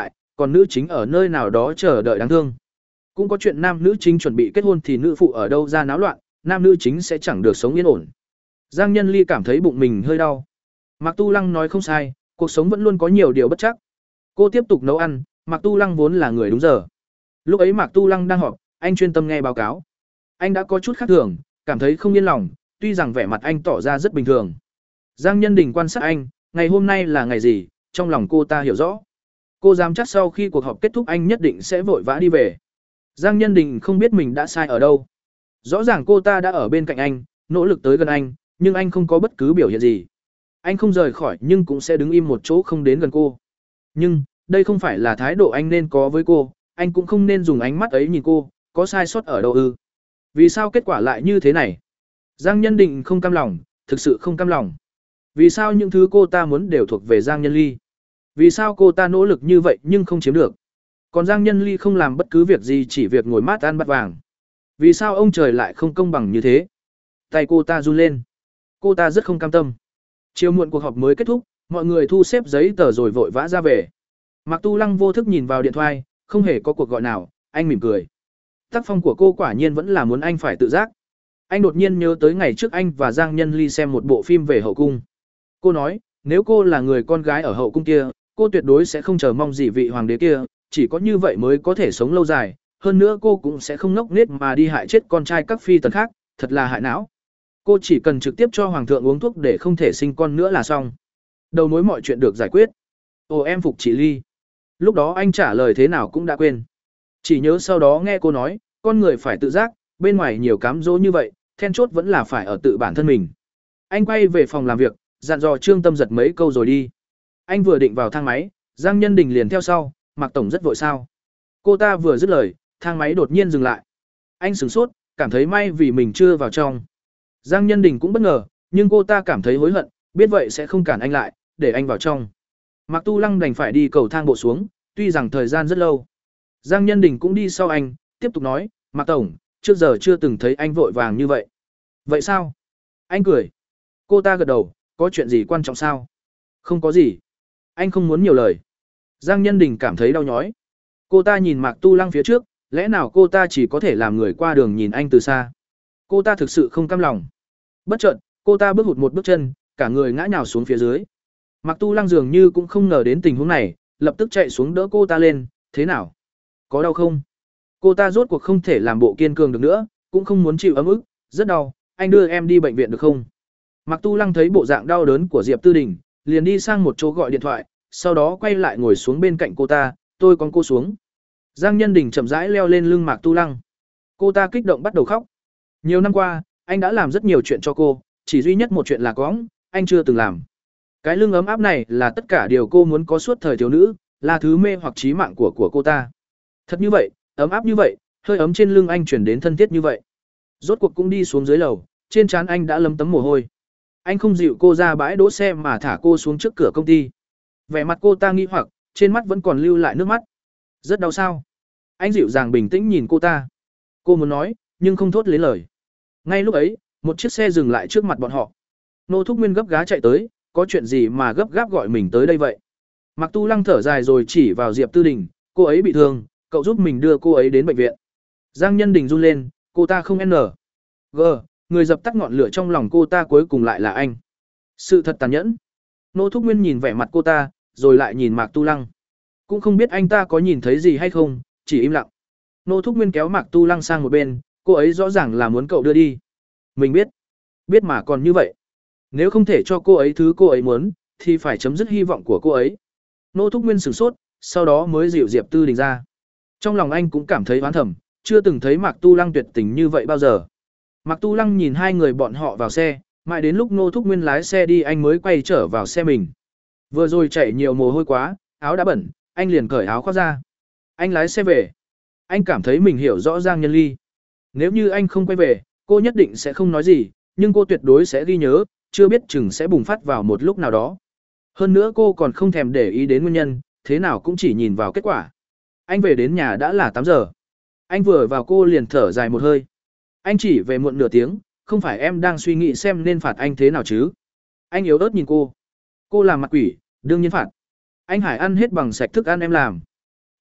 còn nữ chính ở nơi nào đó chờ đợi đáng thương. Cũng có chuyện nam nữ chính chuẩn bị kết hôn thì nữ phụ ở đâu ra náo loạn, nam nữ chính sẽ chẳng được sống yên ổn. Giang Nhân Ly cảm thấy bụng mình hơi đau. Mạc Tu Lăng nói không sai, cuộc sống vẫn luôn có nhiều điều bất trắc. Cô tiếp tục nấu ăn, Mạc Tu Lăng vốn là người đúng giờ. Lúc ấy Mạc Tu Lăng đang họp, anh chuyên tâm nghe báo cáo. Anh đã có chút khác thường, cảm thấy không yên lòng, tuy rằng vẻ mặt anh tỏ ra rất bình thường. Giang Nhân Đình quan sát anh, ngày hôm nay là ngày gì, trong lòng cô ta hiểu rõ. Cô dám chắc sau khi cuộc họp kết thúc anh nhất định sẽ vội vã đi về. Giang Nhân Đình không biết mình đã sai ở đâu. Rõ ràng cô ta đã ở bên cạnh anh, nỗ lực tới gần anh, nhưng anh không có bất cứ biểu hiện gì. Anh không rời khỏi nhưng cũng sẽ đứng im một chỗ không đến gần cô. Nhưng, đây không phải là thái độ anh nên có với cô, anh cũng không nên dùng ánh mắt ấy nhìn cô, có sai sót ở đâu ư? Vì sao kết quả lại như thế này? Giang Nhân Định không cam lòng, thực sự không cam lòng. Vì sao những thứ cô ta muốn đều thuộc về Giang Nhân Ly? Vì sao cô ta nỗ lực như vậy nhưng không chiếm được? Còn Giang Nhân Ly không làm bất cứ việc gì, chỉ việc ngồi mát ăn bát vàng. Vì sao ông trời lại không công bằng như thế? Tay cô ta run lên. Cô ta rất không cam tâm. Chiều muộn cuộc họp mới kết thúc, mọi người thu xếp giấy tờ rồi vội vã ra về. Mạc Tu Lăng vô thức nhìn vào điện thoại, không hề có cuộc gọi nào, anh mỉm cười. Tác phong của cô quả nhiên vẫn là muốn anh phải tự giác. Anh đột nhiên nhớ tới ngày trước anh và Giang Nhân Ly xem một bộ phim về hậu cung. Cô nói, nếu cô là người con gái ở hậu cung kia, cô tuyệt đối sẽ không chờ mong gì vị hoàng đế kia, chỉ có như vậy mới có thể sống lâu dài, hơn nữa cô cũng sẽ không ngốc nghếch mà đi hại chết con trai các phi tần khác, thật là hại não. Cô chỉ cần trực tiếp cho hoàng thượng uống thuốc để không thể sinh con nữa là xong. Đầu mối mọi chuyện được giải quyết. Ồ, em phục chị Ly. Lúc đó anh trả lời thế nào cũng đã quên. Chỉ nhớ sau đó nghe cô nói, con người phải tự giác, bên ngoài nhiều cám dỗ như vậy, then chốt vẫn là phải ở tự bản thân mình. Anh quay về phòng làm việc, dặn dò Trương Tâm Giật mấy câu rồi đi. Anh vừa định vào thang máy, Giang Nhân Đình liền theo sau, Mạc Tổng rất vội sao. Cô ta vừa dứt lời, thang máy đột nhiên dừng lại. Anh sửng sốt, cảm thấy may vì mình chưa vào trong. Giang Nhân Đình cũng bất ngờ, nhưng cô ta cảm thấy hối hận, biết vậy sẽ không cản anh lại, để anh vào trong. Mạc Tu Lăng đành phải đi cầu thang bộ xuống, tuy rằng thời gian rất lâu. Giang Nhân Đình cũng đi sau anh, tiếp tục nói, Mạc Tổng, trước giờ chưa từng thấy anh vội vàng như vậy. Vậy sao? Anh cười. Cô ta gật đầu, có chuyện gì quan trọng sao? Không có gì. Anh không muốn nhiều lời. Giang Nhân Đình cảm thấy đau nhói. Cô ta nhìn Mạc Tu Lăng phía trước, lẽ nào cô ta chỉ có thể làm người qua đường nhìn anh từ xa? Cô ta thực sự không cam lòng. Bất chợt, cô ta bước hụt một bước chân, cả người ngã nhào xuống phía dưới. Mạc Tu Lăng dường như cũng không ngờ đến tình huống này, lập tức chạy xuống đỡ cô ta lên, thế nào? Có đau không? Cô ta rốt cuộc không thể làm bộ kiên cường được nữa, cũng không muốn chịu ấm ức, rất đau, anh đưa em đi bệnh viện được không? Mạc Tu Lăng thấy bộ dạng đau đớn của Diệp Tư Đình, liền đi sang một chỗ gọi điện thoại, sau đó quay lại ngồi xuống bên cạnh cô ta, tôi con cô xuống. Giang Nhân Đình chậm rãi leo lên lưng Mạc Tu Lăng. Cô ta kích động bắt đầu khóc. Nhiều năm qua, anh đã làm rất nhiều chuyện cho cô, chỉ duy nhất một chuyện là cõng, anh chưa từng làm. Cái lưng ấm áp này là tất cả điều cô muốn có suốt thời thiếu nữ, là thứ mê hoặc chí mạng của của cô ta. Thật như vậy, ấm áp như vậy, hơi ấm trên lưng anh chuyển đến thân thiết như vậy. Rốt cuộc cũng đi xuống dưới lầu, trên trán anh đã lấm tấm mồ hôi. Anh không dịu cô ra bãi đỗ xe mà thả cô xuống trước cửa công ty. Vẻ mặt cô ta nghi hoặc, trên mắt vẫn còn lưu lại nước mắt. Rất đau sao? Anh dịu dàng bình tĩnh nhìn cô ta. Cô muốn nói, nhưng không thốt lấy lời. Ngay lúc ấy, một chiếc xe dừng lại trước mặt bọn họ. Nô Thúc Nguyên gấp gá chạy tới, có chuyện gì mà gấp gáp gọi mình tới đây vậy? Mạc Tu Lăng thở dài rồi chỉ vào Diệp Tư Đình, cô ấy bị thương, cậu giúp mình đưa cô ấy đến bệnh viện. Giang Nhân Đình run lên, cô ta không n g, người dập tắt ngọn lửa trong lòng cô ta cuối cùng lại là anh. Sự thật tàn nhẫn. Nô Thúc Nguyên nhìn vẻ mặt cô ta, rồi lại nhìn Mạc Tu Lăng. Cũng không biết anh ta có nhìn thấy gì hay không, chỉ im lặng. Nô Thúc Nguyên kéo Mạc Tu Lăng sang một bên, cô ấy rõ ràng là muốn cậu đưa đi. Mình biết, biết mà còn như vậy. Nếu không thể cho cô ấy thứ cô ấy muốn, thì phải chấm dứt hy vọng của cô ấy. Nô Thúc Nguyên sửng sốt, sau đó mới dịu Diệp Tư Đình ra. Trong lòng anh cũng cảm thấy oán thầm, chưa từng thấy Mạc Tu Lăng tuyệt tình như vậy bao giờ. Mạc Tu Lăng nhìn hai người bọn họ vào xe, mãi đến lúc Nô Thúc Nguyên lái xe đi anh mới quay trở vào xe mình. Vừa rồi chạy nhiều mồ hôi quá, áo đã bẩn, anh liền cởi áo khoác ra. Anh lái xe về. Anh cảm thấy mình hiểu rõ Giang Nhân Ly. Nếu như anh không quay về, cô nhất định sẽ không nói gì, nhưng cô tuyệt đối sẽ ghi nhớ, chưa biết chừng sẽ bùng phát vào một lúc nào đó. Hơn nữa cô còn không thèm để ý đến nguyên nhân, thế nào cũng chỉ nhìn vào kết quả. Anh về đến nhà đã là tám giờ. Anh vừa vào cô liền thở dài một hơi. Anh chỉ về muộn nửa tiếng, không phải em đang suy nghĩ xem nên phạt anh thế nào chứ? Anh yếu ớt nhìn cô. Cô làm mặt quỷ, đương nhiên phạt. Anh Hải ăn hết bằng sạch thức ăn em làm.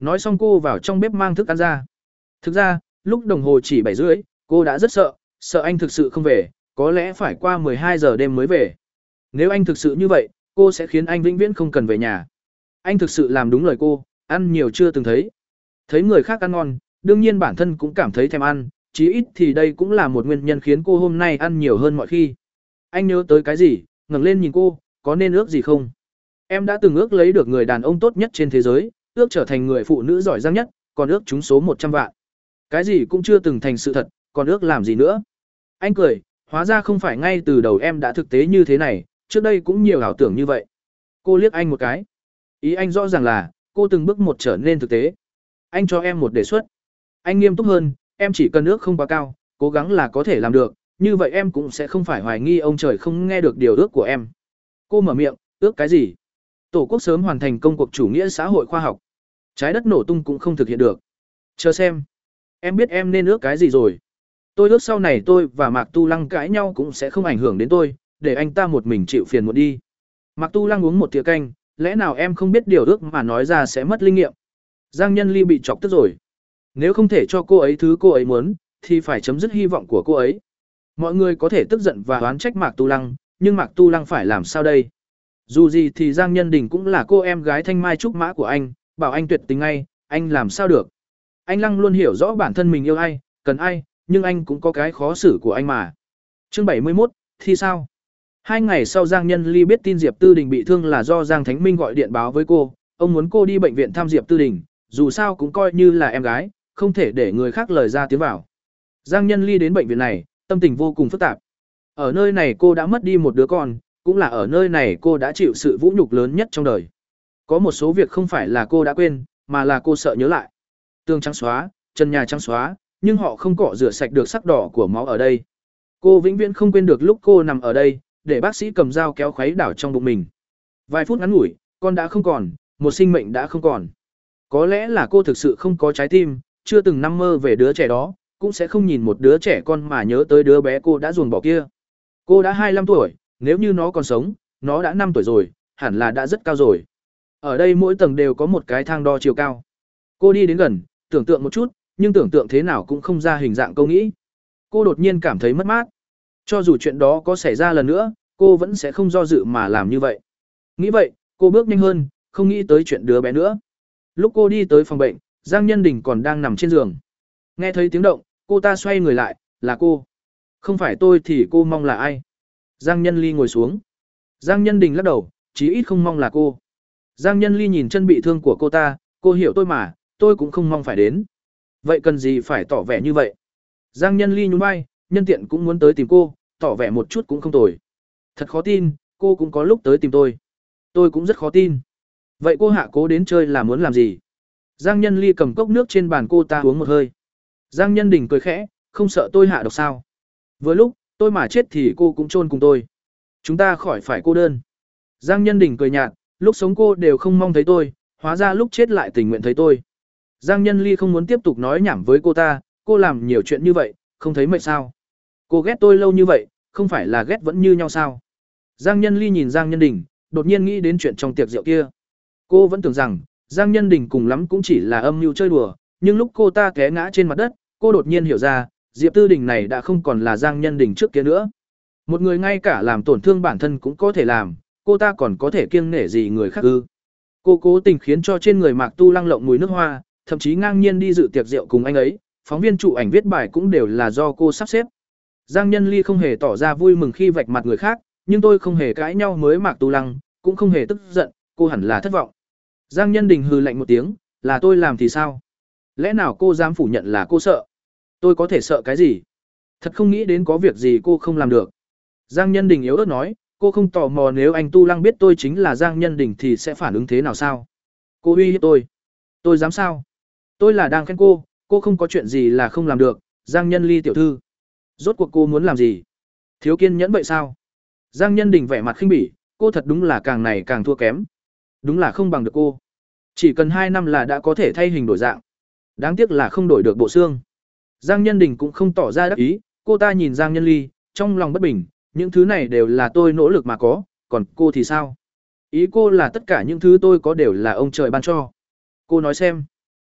Nói xong cô vào trong bếp mang thức ăn ra. Thực ra, lúc đồng hồ chỉ bảy rưỡi, cô đã rất sợ, sợ anh thực sự không về, có lẽ phải qua mười hai giờ đêm mới về. Nếu anh thực sự như vậy, cô sẽ khiến anh vĩnh viễn không cần về nhà. Anh thực sự làm đúng lời cô, ăn nhiều chưa từng thấy. Thấy người khác ăn ngon, đương nhiên bản thân cũng cảm thấy thèm ăn, chí ít thì đây cũng là một nguyên nhân khiến cô hôm nay ăn nhiều hơn mọi khi. Anh nhớ tới cái gì, ngẩng lên nhìn cô, có nên ước gì không? Em đã từng ước lấy được người đàn ông tốt nhất trên thế giới, ước trở thành người phụ nữ giỏi giang nhất, còn ước trúng số một trăm vạn. Cái gì cũng chưa từng thành sự thật, còn ước làm gì nữa? Anh cười, hóa ra không phải ngay từ đầu em đã thực tế như thế này, trước đây cũng nhiều ảo tưởng như vậy. Cô liếc anh một cái. Ý anh rõ ràng là, cô từng bước một trở nên thực tế. Anh cho em một đề xuất. Anh nghiêm túc hơn, em chỉ cần ước không quá cao, cố gắng là có thể làm được, như vậy em cũng sẽ không phải hoài nghi ông trời không nghe được điều ước của em. Cô mở miệng, ước cái gì? Tổ quốc sớm hoàn thành công cuộc chủ nghĩa xã hội khoa học. Trái đất nổ tung cũng không thực hiện được. Chờ xem. Em biết em nên ước cái gì rồi. Tôi ước sau này tôi và Mạc Tu Lăng cãi nhau cũng sẽ không ảnh hưởng đến tôi, để anh ta một mình chịu phiền muộn đi. Mạc Tu Lăng uống một thìa canh, lẽ nào em không biết điều ước mà nói ra sẽ mất linh nghiệm. Giang Nhân Ly bị chọc tức rồi. Nếu không thể cho cô ấy thứ cô ấy muốn, thì phải chấm dứt hy vọng của cô ấy. Mọi người có thể tức giận và oán trách Mạc Tu Lăng, nhưng Mạc Tu Lăng phải làm sao đây? Dù gì thì Giang Nhân Đình cũng là cô em gái thanh mai trúc mã của anh, bảo anh tuyệt tình ngay, anh làm sao được? Anh Lăng luôn hiểu rõ bản thân mình yêu ai, cần ai, nhưng anh cũng có cái khó xử của anh mà. Chương bảy mươi mốt, thì sao? Hai ngày sau Giang Nhân Ly biết tin Diệp Tư Đình bị thương là do Giang Thánh Minh gọi điện báo với cô, ông muốn cô đi bệnh viện thăm Diệp Tư Đình, dù sao cũng coi như là em gái, không thể để người khác lời ra tiếng vào. Giang Nhân Ly đến bệnh viện này, tâm tình vô cùng phức tạp. Ở nơi này cô đã mất đi một đứa con, cũng là ở nơi này cô đã chịu sự vũ nhục lớn nhất trong đời. Có một số việc không phải là cô đã quên, mà là cô sợ nhớ lại. Tường trắng xóa, trần nhà trắng xóa, nhưng họ không cọ rửa sạch được sắc đỏ của máu ở đây. Cô vĩnh viễn không quên được lúc cô nằm ở đây, để bác sĩ cầm dao kéo khuấy đảo trong bụng mình. Vài phút ngắn ngủi, con đã không còn, một sinh mệnh đã không còn. Có lẽ là cô thực sự không có trái tim, chưa từng nằm mơ về đứa trẻ đó, cũng sẽ không nhìn một đứa trẻ con mà nhớ tới đứa bé cô đã ruồng bỏ kia. Cô đã hai mươi lăm tuổi, nếu như nó còn sống, nó đã năm tuổi rồi, hẳn là đã rất cao rồi. Ở đây mỗi tầng đều có một cái thang đo chiều cao. Cô đi đến gần, tưởng tượng một chút, nhưng tưởng tượng thế nào cũng không ra hình dạng câu nghĩ. Cô đột nhiên cảm thấy mất mát. Cho dù chuyện đó có xảy ra lần nữa, cô vẫn sẽ không do dự mà làm như vậy. Nghĩ vậy, cô bước nhanh hơn, không nghĩ tới chuyện đứa bé nữa. Lúc cô đi tới phòng bệnh, Giang Nhân Đình còn đang nằm trên giường. Nghe thấy tiếng động, cô ta xoay người lại, là cô. Không phải tôi thì cô mong là ai? Giang Nhân Ly ngồi xuống. Giang Nhân Đình lắc đầu, chí ít không mong là cô. Giang Nhân Ly nhìn chân bị thương của cô ta, cô hiểu tôi mà, tôi cũng không mong phải đến. Vậy cần gì phải tỏ vẻ như vậy? Giang Nhân Ly nhún vai, nhân tiện cũng muốn tới tìm cô, tỏ vẻ một chút cũng không tồi. Thật khó tin, cô cũng có lúc tới tìm tôi. Tôi cũng rất khó tin. Vậy cô hạ cố đến chơi là muốn làm gì? Giang Nhân Ly cầm cốc nước trên bàn cô ta uống một hơi. Giang Nhân Đình cười khẽ, không sợ tôi hạ độc sao? Vừa lúc, tôi mà chết thì cô cũng chôn cùng tôi. Chúng ta khỏi phải cô đơn. Giang Nhân Đình cười nhạt, lúc sống cô đều không mong thấy tôi, hóa ra lúc chết lại tình nguyện thấy tôi. Giang Nhân Ly không muốn tiếp tục nói nhảm với cô ta, cô làm nhiều chuyện như vậy, không thấy mệt sao? Cô ghét tôi lâu như vậy, không phải là ghét vẫn như nhau sao? Giang Nhân Ly nhìn Giang Nhân Đình, đột nhiên nghĩ đến chuyện trong tiệc rượu kia. Cô vẫn tưởng rằng, Giang Nhân Đình cùng lắm cũng chỉ là âm mưu chơi đùa, nhưng lúc cô ta té ngã trên mặt đất, cô đột nhiên hiểu ra, Diệp Tư Đình này đã không còn là Giang Nhân Đình trước kia nữa. Một người ngay cả làm tổn thương bản thân cũng có thể làm, cô ta còn có thể kiêng nể gì người khác ư? Cô cố tình khiến cho trên người Mạc Tu Lăng lộng mùi nước hoa, thậm chí ngang nhiên đi dự tiệc rượu cùng anh ấy, phóng viên chụp ảnh viết bài cũng đều là do cô sắp xếp. Giang Nhân Ly không hề tỏ ra vui mừng khi vạch mặt người khác, nhưng tôi không hề cãi nhau với Mạc Tu Lăng, cũng không hề tức giận, cô hẳn là thất vọng. Giang Nhân Đình hừ lạnh một tiếng, là tôi làm thì sao? Lẽ nào cô dám phủ nhận là cô sợ? Tôi có thể sợ cái gì? Thật không nghĩ đến có việc gì cô không làm được. Giang Nhân Đình yếu ớt nói, cô không tò mò nếu anh Tu Lăng biết tôi chính là Giang Nhân Đình thì sẽ phản ứng thế nào sao? Cô uy hiếp tôi. Tôi dám sao? Tôi là đang khen cô, cô không có chuyện gì là không làm được, Giang Nhân Ly tiểu thư. Rốt cuộc cô muốn làm gì? Thiếu kiên nhẫn vậy sao? Giang Nhân Đình vẻ mặt khinh bỉ, cô thật đúng là càng này càng thua kém. Đúng là không bằng được cô. Chỉ cần hai năm là đã có thể thay hình đổi dạng. Đáng tiếc là không đổi được bộ xương. Giang Nhân Đình cũng không tỏ ra đắc ý, cô ta nhìn Giang Nhân Ly, trong lòng bất bình, những thứ này đều là tôi nỗ lực mà có, còn cô thì sao? Ý cô là tất cả những thứ tôi có đều là ông trời ban cho. Cô nói xem.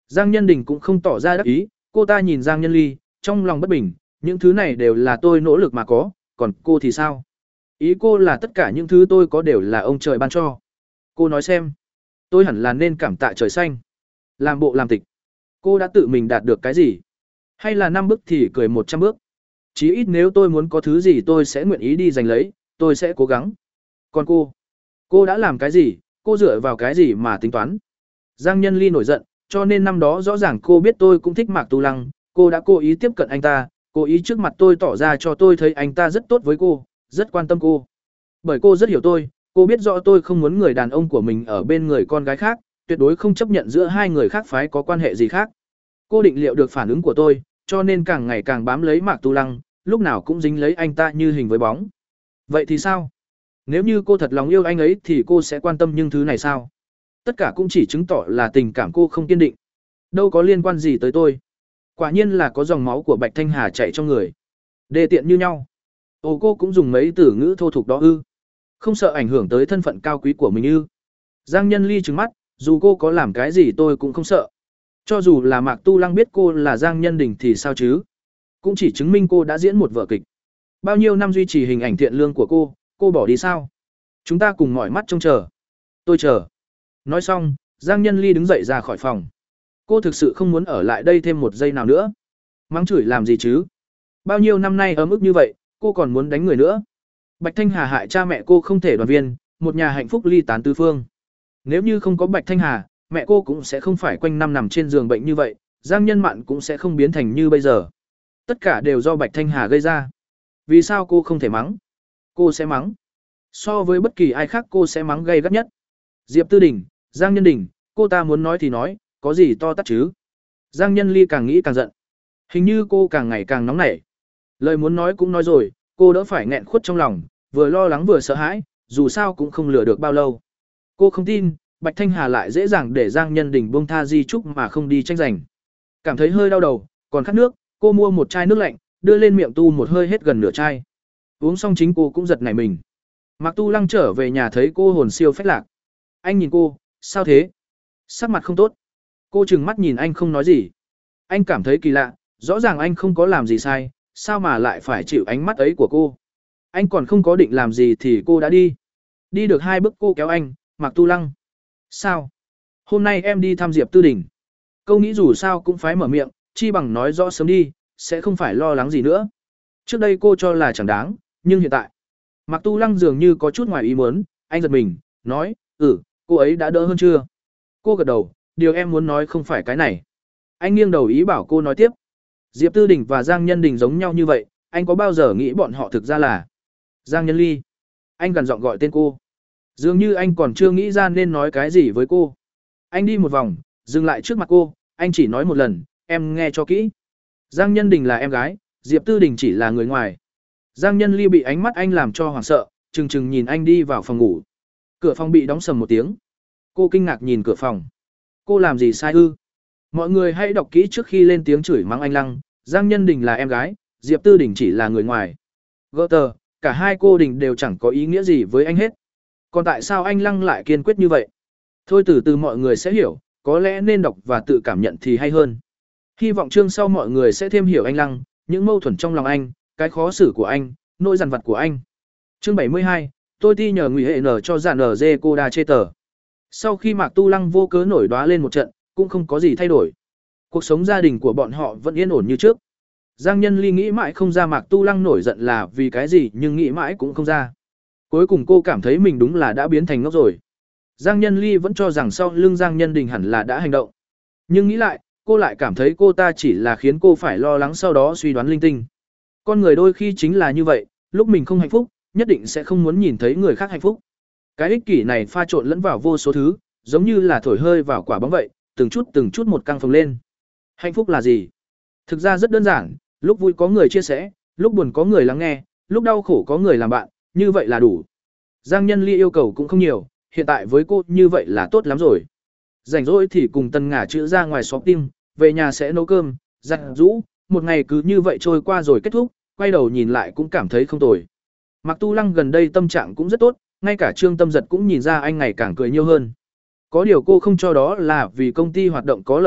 Giang Nhân Đình cũng không tỏ ra đắc ý, cô ta nhìn Giang Nhân Ly, trong lòng bất bình, những thứ này đều là tôi nỗ lực mà có, còn cô thì sao? Ý cô là tất cả những thứ tôi có đều là ông trời ban cho. Cô nói xem, tôi hẳn là nên cảm tạ trời xanh. Làm bộ làm tịch. Cô đã tự mình đạt được cái gì? Hay là năm bước thì cười một trăm bước? Chí ít nếu tôi muốn có thứ gì tôi sẽ nguyện ý đi giành lấy, tôi sẽ cố gắng. Còn cô? Cô đã làm cái gì? Cô dựa vào cái gì mà tính toán? Giang Nhân Ly nổi giận, cho nên năm đó rõ ràng cô biết tôi cũng thích Mạc Tu Lăng, cô đã cố ý tiếp cận anh ta, cố ý trước mặt tôi tỏ ra cho tôi thấy anh ta rất tốt với cô, rất quan tâm cô. Bởi cô rất hiểu tôi, cô biết rõ tôi không muốn người đàn ông của mình ở bên người con gái khác, tuyệt đối không chấp nhận giữa hai người khác phái có quan hệ gì khác. Cô định liệu được phản ứng của tôi, cho nên càng ngày càng bám lấy Mạc Tu Lăng, lúc nào cũng dính lấy anh ta như hình với bóng. Vậy thì sao? Nếu như cô thật lòng yêu anh ấy thì cô sẽ quan tâm những thứ này sao? Tất cả cũng chỉ chứng tỏ là tình cảm cô không kiên định. Đâu có liên quan gì tới tôi. Quả nhiên là có dòng máu của Bạch Thanh Hà chạy trong người. Đề tiện như nhau. Ồ, cô cũng dùng mấy từ ngữ thô tục đó ư? Không sợ ảnh hưởng tới thân phận cao quý của mình ư? Giang Nhân Ly trừng mắt, dù cô có làm cái gì tôi cũng không sợ. Cho dù là Mạc Tu Lăng biết cô là Giang Nhân Đình thì sao chứ? Cũng chỉ chứng minh cô đã diễn một vở kịch. Bao nhiêu năm duy trì hình ảnh thiện lương của cô, cô bỏ đi sao? Chúng ta cùng mỏi mắt trông chờ. Tôi chờ. Nói xong, Giang Nhân Ly đứng dậy ra khỏi phòng. Cô thực sự không muốn ở lại đây thêm một giây nào nữa. Mắng chửi làm gì chứ? Bao nhiêu năm nay ấm ức như vậy, cô còn muốn đánh người nữa. Bạch Thanh Hà hại cha mẹ cô không thể đoàn viên, một nhà hạnh phúc ly tán tứ phương. Nếu như không có Bạch Thanh Hà, mẹ cô cũng sẽ không phải quanh năm nằm trên giường bệnh như vậy, Giang Nhân Mạn cũng sẽ không biến thành như bây giờ. Tất cả đều do Bạch Thanh Hà gây ra. Vì sao cô không thể mắng? Cô sẽ mắng. So với bất kỳ ai khác cô sẽ mắng gay gắt nhất. Diệp Tư Đình, Giang Nhân Đình, cô ta muốn nói thì nói, có gì to tát chứ? Giang Nhân Ly càng nghĩ càng giận. Hình như cô càng ngày càng nóng nảy. Lời muốn nói cũng nói rồi, cô đỡ phải nghẹn khuất trong lòng, vừa lo lắng vừa sợ hãi, dù sao cũng không lừa được bao lâu. Cô không tin, Bạch Thanh Hà lại dễ dàng để Giang Nhân Đình buông tha di trúc mà không đi tranh giành. Cảm thấy hơi đau đầu, còn khát nước, cô mua một chai nước lạnh, đưa lên miệng tu một hơi hết gần nửa chai. Uống xong chính cô cũng giật nảy mình. Mạc Tu Lăng trở về nhà thấy cô hồn siêu phách lạc. Anh nhìn cô, sao thế? Sắc mặt không tốt. Cô trừng mắt nhìn anh không nói gì. Anh cảm thấy kỳ lạ, rõ ràng anh không có làm gì sai, sao mà lại phải chịu ánh mắt ấy của cô? Anh còn không có định làm gì thì cô đã đi. Đi được hai bước cô kéo anh, Mạc Tu Lăng. Sao? Hôm nay em đi thăm Diệp Tư Đình. Câu nghĩ dù sao cũng phải mở miệng, chi bằng nói rõ sớm đi, sẽ không phải lo lắng gì nữa. Trước đây cô cho là chẳng đáng, nhưng hiện tại. Mạc Tu Lăng dường như có chút ngoài ý muốn, anh giật mình, nói, ừ, cô ấy đã đỡ hơn chưa? Cô gật đầu, điều em muốn nói không phải cái này. Anh nghiêng đầu ý bảo cô nói tiếp. Diệp Tư Đình và Giang Nhân Đình giống nhau như vậy, anh có bao giờ nghĩ bọn họ thực ra là Giang Nhân Ly? Anh gần giọng gọi tên cô. Dường như anh còn chưa nghĩ ra nên nói cái gì với cô. Anh đi một vòng, dừng lại trước mặt cô, anh chỉ nói một lần, em nghe cho kỹ. Giang Nhân Đình là em gái, Diệp Tư Đình chỉ là người ngoài. Giang Nhân Ly bị ánh mắt anh làm cho hoảng sợ, chừng chừng nhìn anh đi vào phòng ngủ. Cửa phòng bị đóng sầm một tiếng. Cô kinh ngạc nhìn cửa phòng. Cô làm gì sai ư? Mọi người hãy đọc kỹ trước khi lên tiếng chửi mắng anh Lăng. Giang Nhân Đình là em gái, Diệp Tư Đình chỉ là người ngoài. Gỡ tờ, cả hai cô Đình đều chẳng có ý nghĩa gì với anh hết. Còn tại sao anh Lăng lại kiên quyết như vậy? Thôi từ từ mọi người sẽ hiểu, có lẽ nên đọc và tự cảm nhận thì hay hơn. Hy vọng chương sau mọi người sẽ thêm hiểu anh Lăng, những mâu thuẫn trong lòng anh, cái khó xử của anh, nỗi dằn vặt của anh. Chương bảy mươi hai, tôi ti nhờ Ngụy Hệ nở cho giản ở dê cô đa chê tờ. Sau khi Mạc Tu Lăng vô cớ nổi đoá lên một trận, cũng không có gì thay đổi. Cuộc sống gia đình của bọn họ vẫn yên ổn như trước. Giang Nhân Ly nghĩ mãi không ra Mạc Tu Lăng nổi giận là vì cái gì, nhưng nghĩ mãi cũng không ra. Cuối cùng cô cảm thấy mình đúng là đã biến thành ngốc rồi. Giang Nhân Ly vẫn cho rằng sau lưng Giang Nhân Đình hẳn là đã hành động. Nhưng nghĩ lại, cô lại cảm thấy cô ta chỉ là khiến cô phải lo lắng, sau đó suy đoán linh tinh. Con người đôi khi chính là như vậy, lúc mình không hạnh phúc, nhất định sẽ không muốn nhìn thấy người khác hạnh phúc. Cái ích kỷ này pha trộn lẫn vào vô số thứ, giống như là thổi hơi vào quả bóng vậy, từng chút từng chút một căng phồng lên. Hạnh phúc là gì? Thực ra rất đơn giản, lúc vui có người chia sẻ, lúc buồn có người lắng nghe, lúc đau khổ có người làm bạn, như vậy là đủ. Giang Nhân Ly yêu cầu cũng không nhiều, hiện tại với cô như vậy là tốt lắm rồi. Rảnh rỗi thì cùng Tần Ngả chữ ra ngoài xóm tim, về nhà sẽ nấu cơm, giặt giũ, một ngày cứ như vậy trôi qua rồi kết thúc, quay đầu nhìn lại cũng cảm thấy không tồi. Mạc Tu Lăng gần đây tâm trạng cũng rất tốt, ngay cả Trương Tâm Giật cũng nhìn ra anh ngày càng cười nhiều hơn. Có điều cô không cho đó là vì công ty hoạt động có lợi nhuận,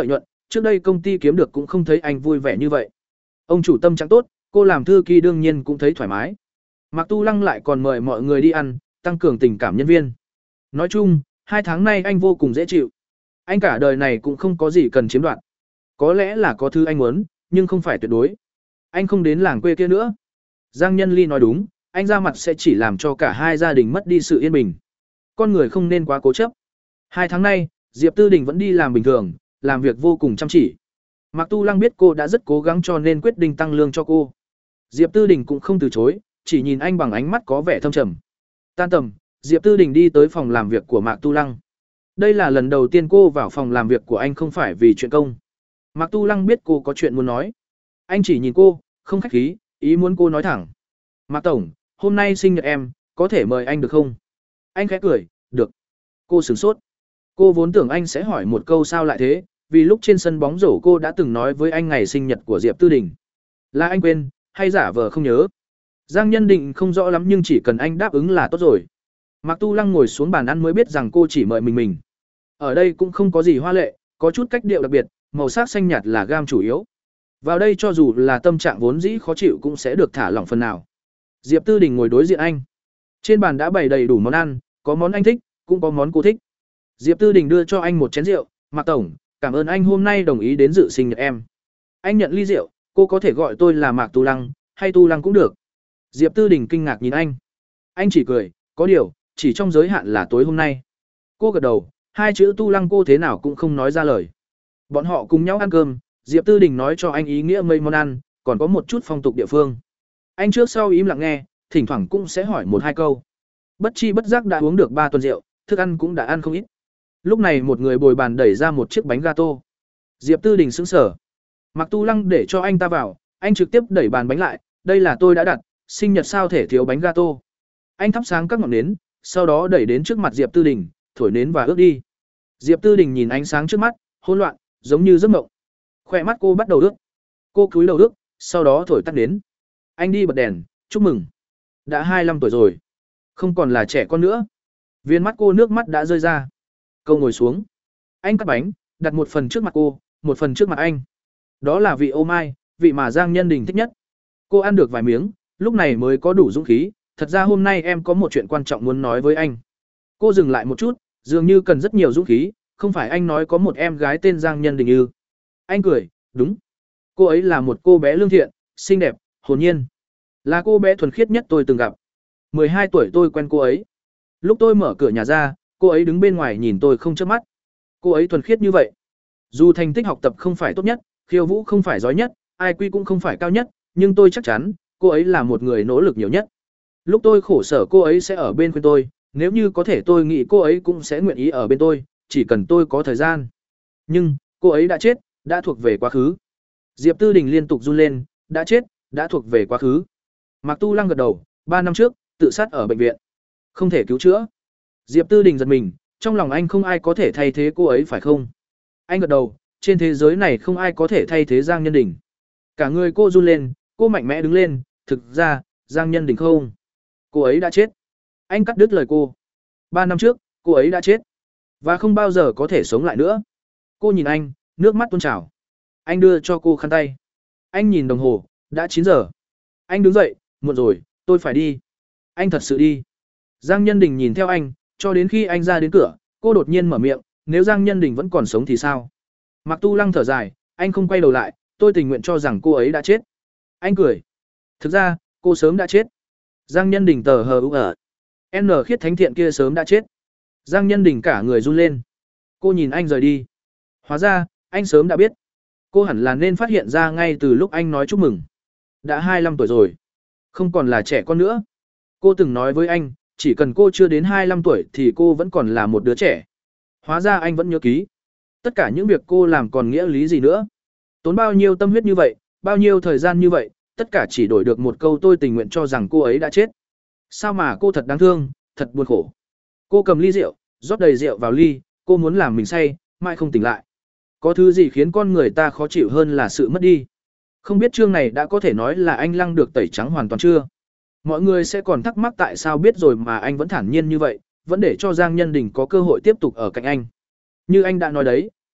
trước đây công ty kiếm được cũng không thấy anh vui vẻ như vậy. Ông chủ tâm trạng tốt, cô làm thư ký đương nhiên cũng thấy thoải mái. Mạc Tu Lăng lại còn mời mọi người đi ăn, tăng cường tình cảm nhân viên. Nói chung, hai tháng nay anh vô cùng dễ chịu. Anh cả đời này cũng không có gì cần chiếm đoạt. Có lẽ là có thứ anh muốn, nhưng không phải tuyệt đối. Anh không đến làng quê kia nữa. Giang Nhân Ly nói đúng, anh ra mặt sẽ chỉ làm cho cả hai gia đình mất đi sự yên bình. Con người không nên quá cố chấp. Hai tháng nay, Diệp Tư Đình vẫn đi làm bình thường, làm việc vô cùng chăm chỉ. Mạc Tu Lăng biết cô đã rất cố gắng cho nên quyết định tăng lương cho cô. Diệp Tư Đình cũng không từ chối, chỉ nhìn anh bằng ánh mắt có vẻ thâm trầm. Tan tầm, Diệp Tư Đình đi tới phòng làm việc của Mạc Tu Lăng. Đây là lần đầu tiên cô vào phòng làm việc của anh không phải vì chuyện công. Mạc Tu Lăng biết cô có chuyện muốn nói. Anh chỉ nhìn cô, không khách khí, ý muốn cô nói thẳng. Mạc Tổng, hôm nay sinh nhật em, có thể mời anh được không? Anh khẽ cười, được. Cô sửng sốt. Cô vốn tưởng anh sẽ hỏi một câu sao lại thế, vì lúc trên sân bóng rổ cô đã từng nói với anh ngày sinh nhật của Diệp Tư Đình. Là anh quên, hay giả vờ không nhớ? Giang Nhân Định không rõ lắm nhưng chỉ cần anh đáp ứng là tốt rồi. Mạc Tu Lăng ngồi xuống bàn ăn mới biết rằng cô chỉ mời mình mình. Ở đây cũng không có gì hoa lệ, có chút cách điệu đặc biệt, màu sắc xanh nhạt là gam chủ yếu. Vào đây cho dù là tâm trạng vốn dĩ khó chịu cũng sẽ được thả lỏng phần nào. Diệp Tư Đình ngồi đối diện anh. Trên bàn đã bày đầy đủ món ăn, có món anh thích, cũng có món cô thích. Diệp Tư Đình đưa cho anh một chén rượu, Mạc Tổng, cảm ơn anh hôm nay đồng ý đến dự sinh nhật em. Anh nhận ly rượu, cô có thể gọi tôi là Mạc Tu Lăng, hay Tu Lăng cũng được. Diệp Tư Đình kinh ngạc nhìn anh. Anh chỉ cười, có điều, chỉ trong giới hạn là tối hôm nay. Cô gật đầu, hai chữ Tu Lăng cô thế nào cũng không nói ra lời. Bọn họ cùng nhau ăn cơm, Diệp Tư Đình nói cho anh ý nghĩa mấy món ăn, còn có một chút phong tục địa phương. Anh trước sau im lặng nghe, thỉnh thoảng cũng sẽ hỏi một hai câu. Bất chi bất giác đã uống được ba tuần rượu, thức ăn cũng đã ăn không ít. Lúc này một người bồi bàn đẩy ra một chiếc bánh gato. Diệp Tư Đình sững sờ. Mạc Tu Lăng để cho anh ta vào, anh trực tiếp đẩy bàn bánh lại, đây là tôi đã đặt, sinh nhật sao thể thiếu bánh gato. Anh thắp sáng các ngọn nến, sau đó đẩy đến trước mặt Diệp Tư Đình, thổi nến và ước đi. Diệp Tư Đình nhìn ánh sáng trước mắt, hỗn loạn, giống như giấc mộng. Khoe mắt cô bắt đầu ướt. Cô cúi đầu ước, sau đó thổi tắt nến. Anh đi bật đèn, chúc mừng. Đã hai mươi lăm tuổi rồi, không còn là trẻ con nữa. Viên mắt cô nước mắt đã rơi ra. Cô ngồi xuống. Anh cắt bánh, đặt một phần trước mặt cô, một phần trước mặt anh. Đó là vị ô mai, vị mà Giang Nhân Đình thích nhất. Cô ăn được vài miếng, lúc này mới có đủ dũng khí. Thật ra hôm nay em có một chuyện quan trọng muốn nói với anh. Cô dừng lại một chút, dường như cần rất nhiều dũng khí. Không phải anh nói có một em gái tên Giang Nhân Đình ư? Anh cười, đúng. Cô ấy là một cô bé lương thiện, xinh đẹp, hồn nhiên. Là cô bé thuần khiết nhất tôi từng gặp. mười hai tuổi tôi quen cô ấy. Lúc tôi mở cửa nhà ra, cô ấy đứng bên ngoài nhìn tôi không chớp mắt. Cô ấy thuần khiết như vậy. Dù thành tích học tập không phải tốt nhất, khiêu vũ không phải giỏi nhất, i kiu cũng không phải cao nhất, nhưng tôi chắc chắn, cô ấy là một người nỗ lực nhiều nhất. Lúc tôi khổ sở cô ấy sẽ ở bên khuyên tôi, nếu như có thể tôi nghĩ cô ấy cũng sẽ nguyện ý ở bên tôi, chỉ cần tôi có thời gian. Nhưng, cô ấy đã chết, đã thuộc về quá khứ. Diệp Tư Đình liên tục run lên, đã chết, đã thuộc về quá khứ. Mạc Tu Lăng gật đầu, ba năm trước, tự sát ở bệnh viện. Không thể cứu chữa. Diệp Tư Đình giật mình, trong lòng anh không ai có thể thay thế cô ấy phải không? Anh gật đầu, trên thế giới này không ai có thể thay thế Giang Nhân Đình. Cả người cô run lên, cô mạnh mẽ đứng lên, thực ra, Giang Nhân Đình không. Cô ấy đã chết. Anh cắt đứt lời cô. Ba năm trước, cô ấy đã chết. Và không bao giờ có thể sống lại nữa. Cô nhìn anh, nước mắt tuôn trào. Anh đưa cho cô khăn tay. Anh nhìn đồng hồ, đã chín giờ. Anh đứng dậy, muộn rồi, tôi phải đi. Anh thật sự đi. Giang Nhân Đình nhìn theo anh, cho đến khi anh ra đến cửa, cô đột nhiên mở miệng, nếu Giang Nhân Đình vẫn còn sống thì sao? Mạc Tu Lăng thở dài, anh không quay đầu lại, tôi tình nguyện cho rằng cô ấy đã chết. Anh cười. Thực ra, cô sớm đã chết. Giang Nhân Đình tờ hờ u ở. N khiết thánh thiện kia sớm đã chết. Giang Nhân Đình cả người run lên. Cô nhìn anh rời đi. Hóa ra, anh sớm đã biết. Cô hẳn là nên phát hiện ra ngay từ lúc anh nói chúc mừng. Đã hai mươi lăm tuổi rồi. Không còn là trẻ con nữa. Cô từng nói với anh, chỉ cần cô chưa đến hai mươi lăm tuổi thì cô vẫn còn là một đứa trẻ. Hóa ra anh vẫn nhớ ký. Tất cả những việc cô làm còn nghĩa lý gì nữa. Tốn bao nhiêu tâm huyết như vậy, bao nhiêu thời gian như vậy, tất cả chỉ đổi được một câu tôi tình nguyện cho rằng cô ấy đã chết. Sao mà cô thật đáng thương, thật buồn khổ. Cô cầm ly rượu, rót đầy rượu vào ly, cô muốn làm mình say, mãi không tỉnh lại. Có thứ gì khiến con người ta khó chịu hơn là sự mất đi. Không biết chương này đã có thể nói là anh Lăng được tẩy trắng hoàn toàn chưa? Mọi người sẽ còn thắc mắc tại sao biết rồi mà anh vẫn thản nhiên như vậy, vẫn để cho Giang Nhân Đình có cơ hội tiếp tục ở cạnh anh. Như anh đã nói đấy,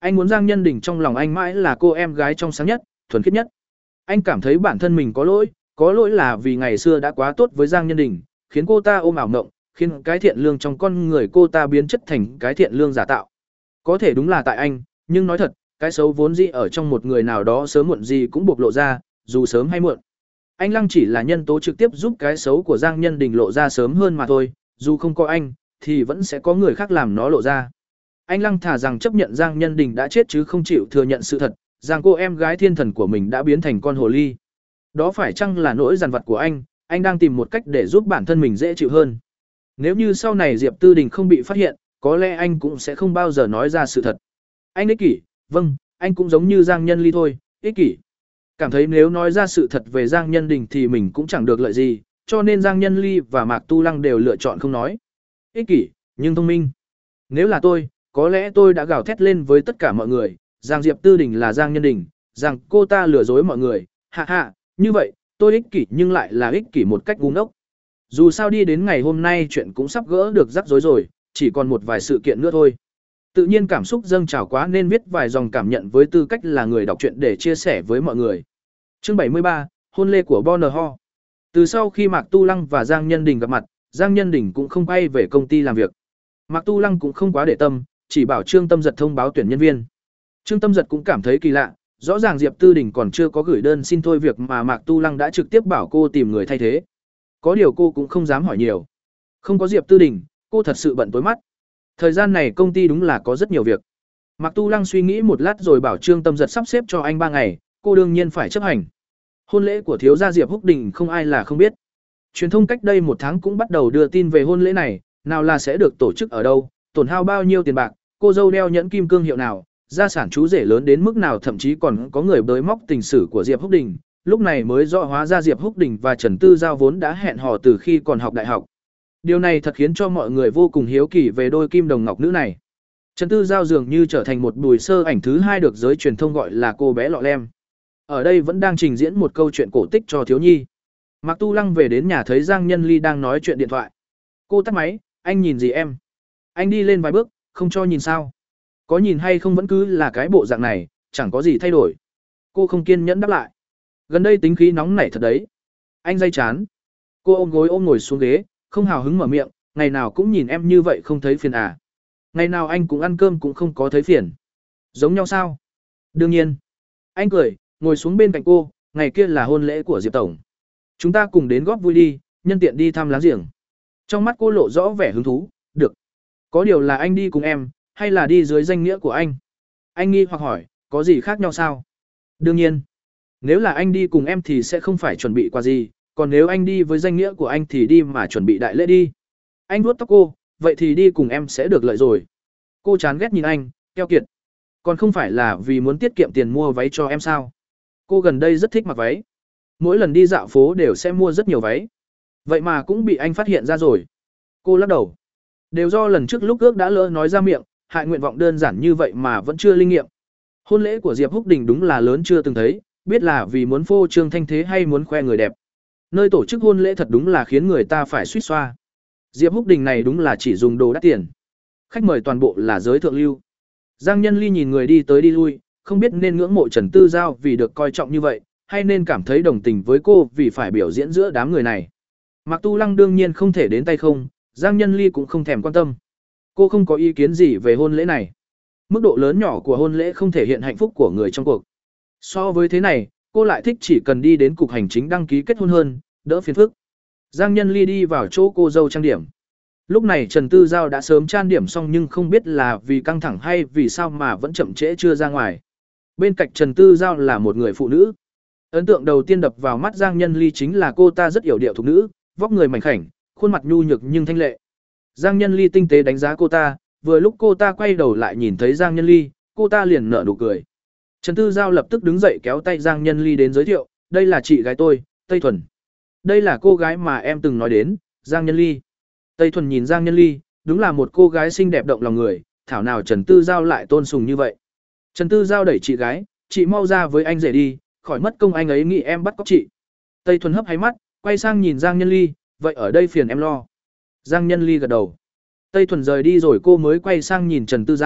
Anh muốn Giang Nhân Đình trong lòng anh mãi là cô em gái trong sáng nhất, thuần khiết nhất. Anh cảm thấy bản thân mình có lỗi, có lỗi là vì ngày xưa đã quá tốt với Giang Nhân Đình, khiến cô ta ôm ảo mộng, khiến cái thiện lương trong con người cô ta biến chất thành cái thiện lương giả tạo. Có thể đúng là tại anh, nhưng nói thật, cái xấu vốn dĩ ở trong một người nào đó sớm muộn gì cũng bộc lộ ra, dù sớm hay muộn. Anh Lăng chỉ là nhân tố trực tiếp giúp cái xấu của Giang Nhân Đình lộ ra sớm hơn mà thôi, dù không có anh, thì vẫn sẽ có người khác làm nó lộ ra. Anh Lăng thà rằng chấp nhận Giang Nhân Đình đã chết chứ không chịu thừa nhận sự thật, rằng cô em gái thiên thần của mình đã biến thành con hồ ly. Đó phải chăng là nỗi dằn vặt của anh, anh đang tìm một cách để giúp bản thân mình dễ chịu hơn. Nếu như sau này Diệp Tư Đình không bị phát hiện, có lẽ anh cũng sẽ không bao giờ nói ra sự thật. Anh ích kỷ, vâng, anh cũng giống như Giang Nhân Ly thôi, ích kỷ. Cảm thấy nếu nói ra sự thật về Giang Nhân Đình thì mình cũng chẳng được lợi gì, cho nên Giang Nhân Ly và Mạc Tu Lăng đều lựa chọn không nói. Ích kỷ, nhưng thông minh. Nếu là tôi, có lẽ tôi đã gào thét lên với tất cả mọi người, rằng Diệp Tư Đình là Giang Nhân Đình, rằng cô ta lừa dối mọi người, hạ hạ, như vậy, tôi ích kỷ nhưng lại là ích kỷ một cách ngu ngốc. Dù sao đi đến ngày hôm nay chuyện cũng sắp gỡ được rắc rối rồi, chỉ còn một vài sự kiện nữa thôi. Tự nhiên cảm xúc dâng trào quá nên viết vài dòng cảm nhận với tư cách là người đọc truyện để chia sẻ với mọi người. Chương bảy mươi ba, hôn lễ của Bonner Ho. Từ sau khi Mạc Tu Lăng và Giang Nhân Đình gặp mặt, Giang Nhân Đình cũng không quay về công ty làm việc. Mạc Tu Lăng cũng không quá để tâm, chỉ bảo Trương Tâm Giật thông báo tuyển nhân viên. Trương Tâm Giật cũng cảm thấy kỳ lạ, rõ ràng Diệp Tư Đình còn chưa có gửi đơn xin thôi việc mà Mạc Tu Lăng đã trực tiếp bảo cô tìm người thay thế. Có điều cô cũng không dám hỏi nhiều. Không có Diệp Tư Đình, cô thật sự bận tối mắt. Thời gian này công ty đúng là có rất nhiều việc. Mạc Tu Lăng suy nghĩ một lát rồi bảo Trương Tâm Giật sắp xếp cho anh ba ngày, cô đương nhiên phải chấp hành. Hôn lễ của thiếu gia Diệp Húc Đình không ai là không biết. Truyền thông cách đây một tháng cũng bắt đầu đưa tin về hôn lễ này, nào là sẽ được tổ chức ở đâu, tổn hao bao nhiêu tiền bạc, cô dâu đeo nhẫn kim cương hiệu nào, gia sản chú rể lớn đến mức nào, thậm chí còn có người bới móc tình sử của Diệp Húc Đình. Lúc này mới rõ hóa ra Diệp Húc Đình và Trần Tư Giao vốn đã hẹn hò từ khi còn học đại học. Điều này thật khiến cho mọi người vô cùng hiếu kỳ về đôi kim đồng ngọc nữ này. Trần Tư Giao dường như trở thành một bùi sơ ảnh thứ hai được giới truyền thông gọi là cô bé lọ lem. Ở đây vẫn đang trình diễn một câu chuyện cổ tích cho thiếu nhi. Mạc Tu Lăng về đến nhà thấy Giang Nhân Ly đang nói chuyện điện thoại. Cô tắt máy, anh nhìn gì em? Anh đi lên vài bước, không cho nhìn sao? Có nhìn hay không vẫn cứ là cái bộ dạng này, chẳng có gì thay đổi. Cô không kiên nhẫn đáp lại. Gần đây tính khí nóng nảy thật đấy. Anh day chán. Cô ôm gối ôm ngồi xuống ghế, không hào hứng mở miệng, ngày nào cũng nhìn em như vậy không thấy phiền à? Ngày nào anh cũng ăn cơm cũng không có thấy phiền. Giống nhau sao? Đương nhiên. Anh cười, ngồi xuống bên cạnh cô, ngày kia là hôn lễ của Diệp Tổng. Chúng ta cùng đến góp vui đi, nhân tiện đi thăm láng giềng. Trong mắt cô lộ rõ vẻ hứng thú, được. Có điều là anh đi cùng em, hay là đi dưới danh nghĩa của anh? Anh nghi hoặc hỏi, có gì khác nhau sao? Đương nhiên. Nếu là anh đi cùng em thì sẽ không phải chuẩn bị quà gì, còn nếu anh đi với danh nghĩa của anh thì đi mà chuẩn bị đại lễ đi. Anh vuốt tóc cô, vậy thì đi cùng em sẽ được lợi rồi. Cô chán ghét nhìn anh, keo kiệt. Còn không phải là vì muốn tiết kiệm tiền mua váy cho em sao? Cô gần đây rất thích mặc váy. Mỗi lần đi dạo phố đều sẽ mua rất nhiều váy. Vậy mà cũng bị anh phát hiện ra rồi. Cô lắc đầu. Đều do lần trước lúc ước đã lỡ nói ra miệng, hại nguyện vọng đơn giản như vậy mà vẫn chưa linh nghiệm. Hôn lễ của Diệp Húc Đình đúng là lớn chưa từng thấy, biết là vì muốn phô trương thanh thế hay muốn khoe người đẹp. Nơi tổ chức hôn lễ thật đúng là khiến người ta phải suýt xoa. Diệp Húc Đình này đúng là chỉ dùng đồ đắt tiền. Khách mời toàn bộ là giới thượng lưu. Giang Nhân Ly nhìn người đi tới đi lui, không biết nên ngưỡng mộ Trần Tư Giao vì được coi trọng như vậy, hay nên cảm thấy đồng tình với cô vì phải biểu diễn giữa đám người này. Mạc Tu Lăng đương nhiên không thể đến tay không, Giang Nhân Ly cũng không thèm quan tâm. Cô không có ý kiến gì về hôn lễ này. Mức độ lớn nhỏ của hôn lễ không thể hiện hạnh phúc của người trong cuộc. So với thế này, cô lại thích chỉ cần đi đến cục hành chính đăng ký kết hôn hơn, đỡ phiền phức. Giang Nhân Ly đi vào chỗ cô dâu trang điểm. Lúc này Trần Tư Giao đã sớm trang điểm xong nhưng không biết là vì căng thẳng hay vì sao mà vẫn chậm trễ chưa ra ngoài. Bên cạnh Trần Tư Giao là một người phụ nữ. Ấn tượng đầu tiên đập vào mắt Giang Nhân Ly chính là cô ta rất yểu điệu thục nữ, vóc người mảnh khảnh, khuôn mặt nhu nhược nhưng thanh lệ. Giang Nhân Ly tinh tế đánh giá cô ta, vừa lúc cô ta quay đầu lại nhìn thấy Giang Nhân Ly, cô ta liền nở nụ cười. Trần Tư Giao lập tức đứng dậy kéo tay Giang Nhân Ly đến giới thiệu, đây là chị gái tôi, Tây Thuần. Đây là cô gái mà em từng nói đến, Giang Nhân Ly. Tây Thuần nhìn Giang Nhân Ly, đúng là một cô gái xinh đẹp động lòng người, thảo nào Trần Tư Giao lại tôn sùng như vậy. Trần Tư Giao đẩy chị gái, chị mau ra với anh rể đi, khỏi mất công anh ấy nghĩ em bắt cóc chị. Tây Thuần hấp hay mắt, quay sang nhìn Giang Nhân Ly, vậy ở đây phiền em lo. Giang Nhân Ly gật đầu. Tây Thuần rời đi rồi cô mới quay sang nhìn Trần Tư Giao,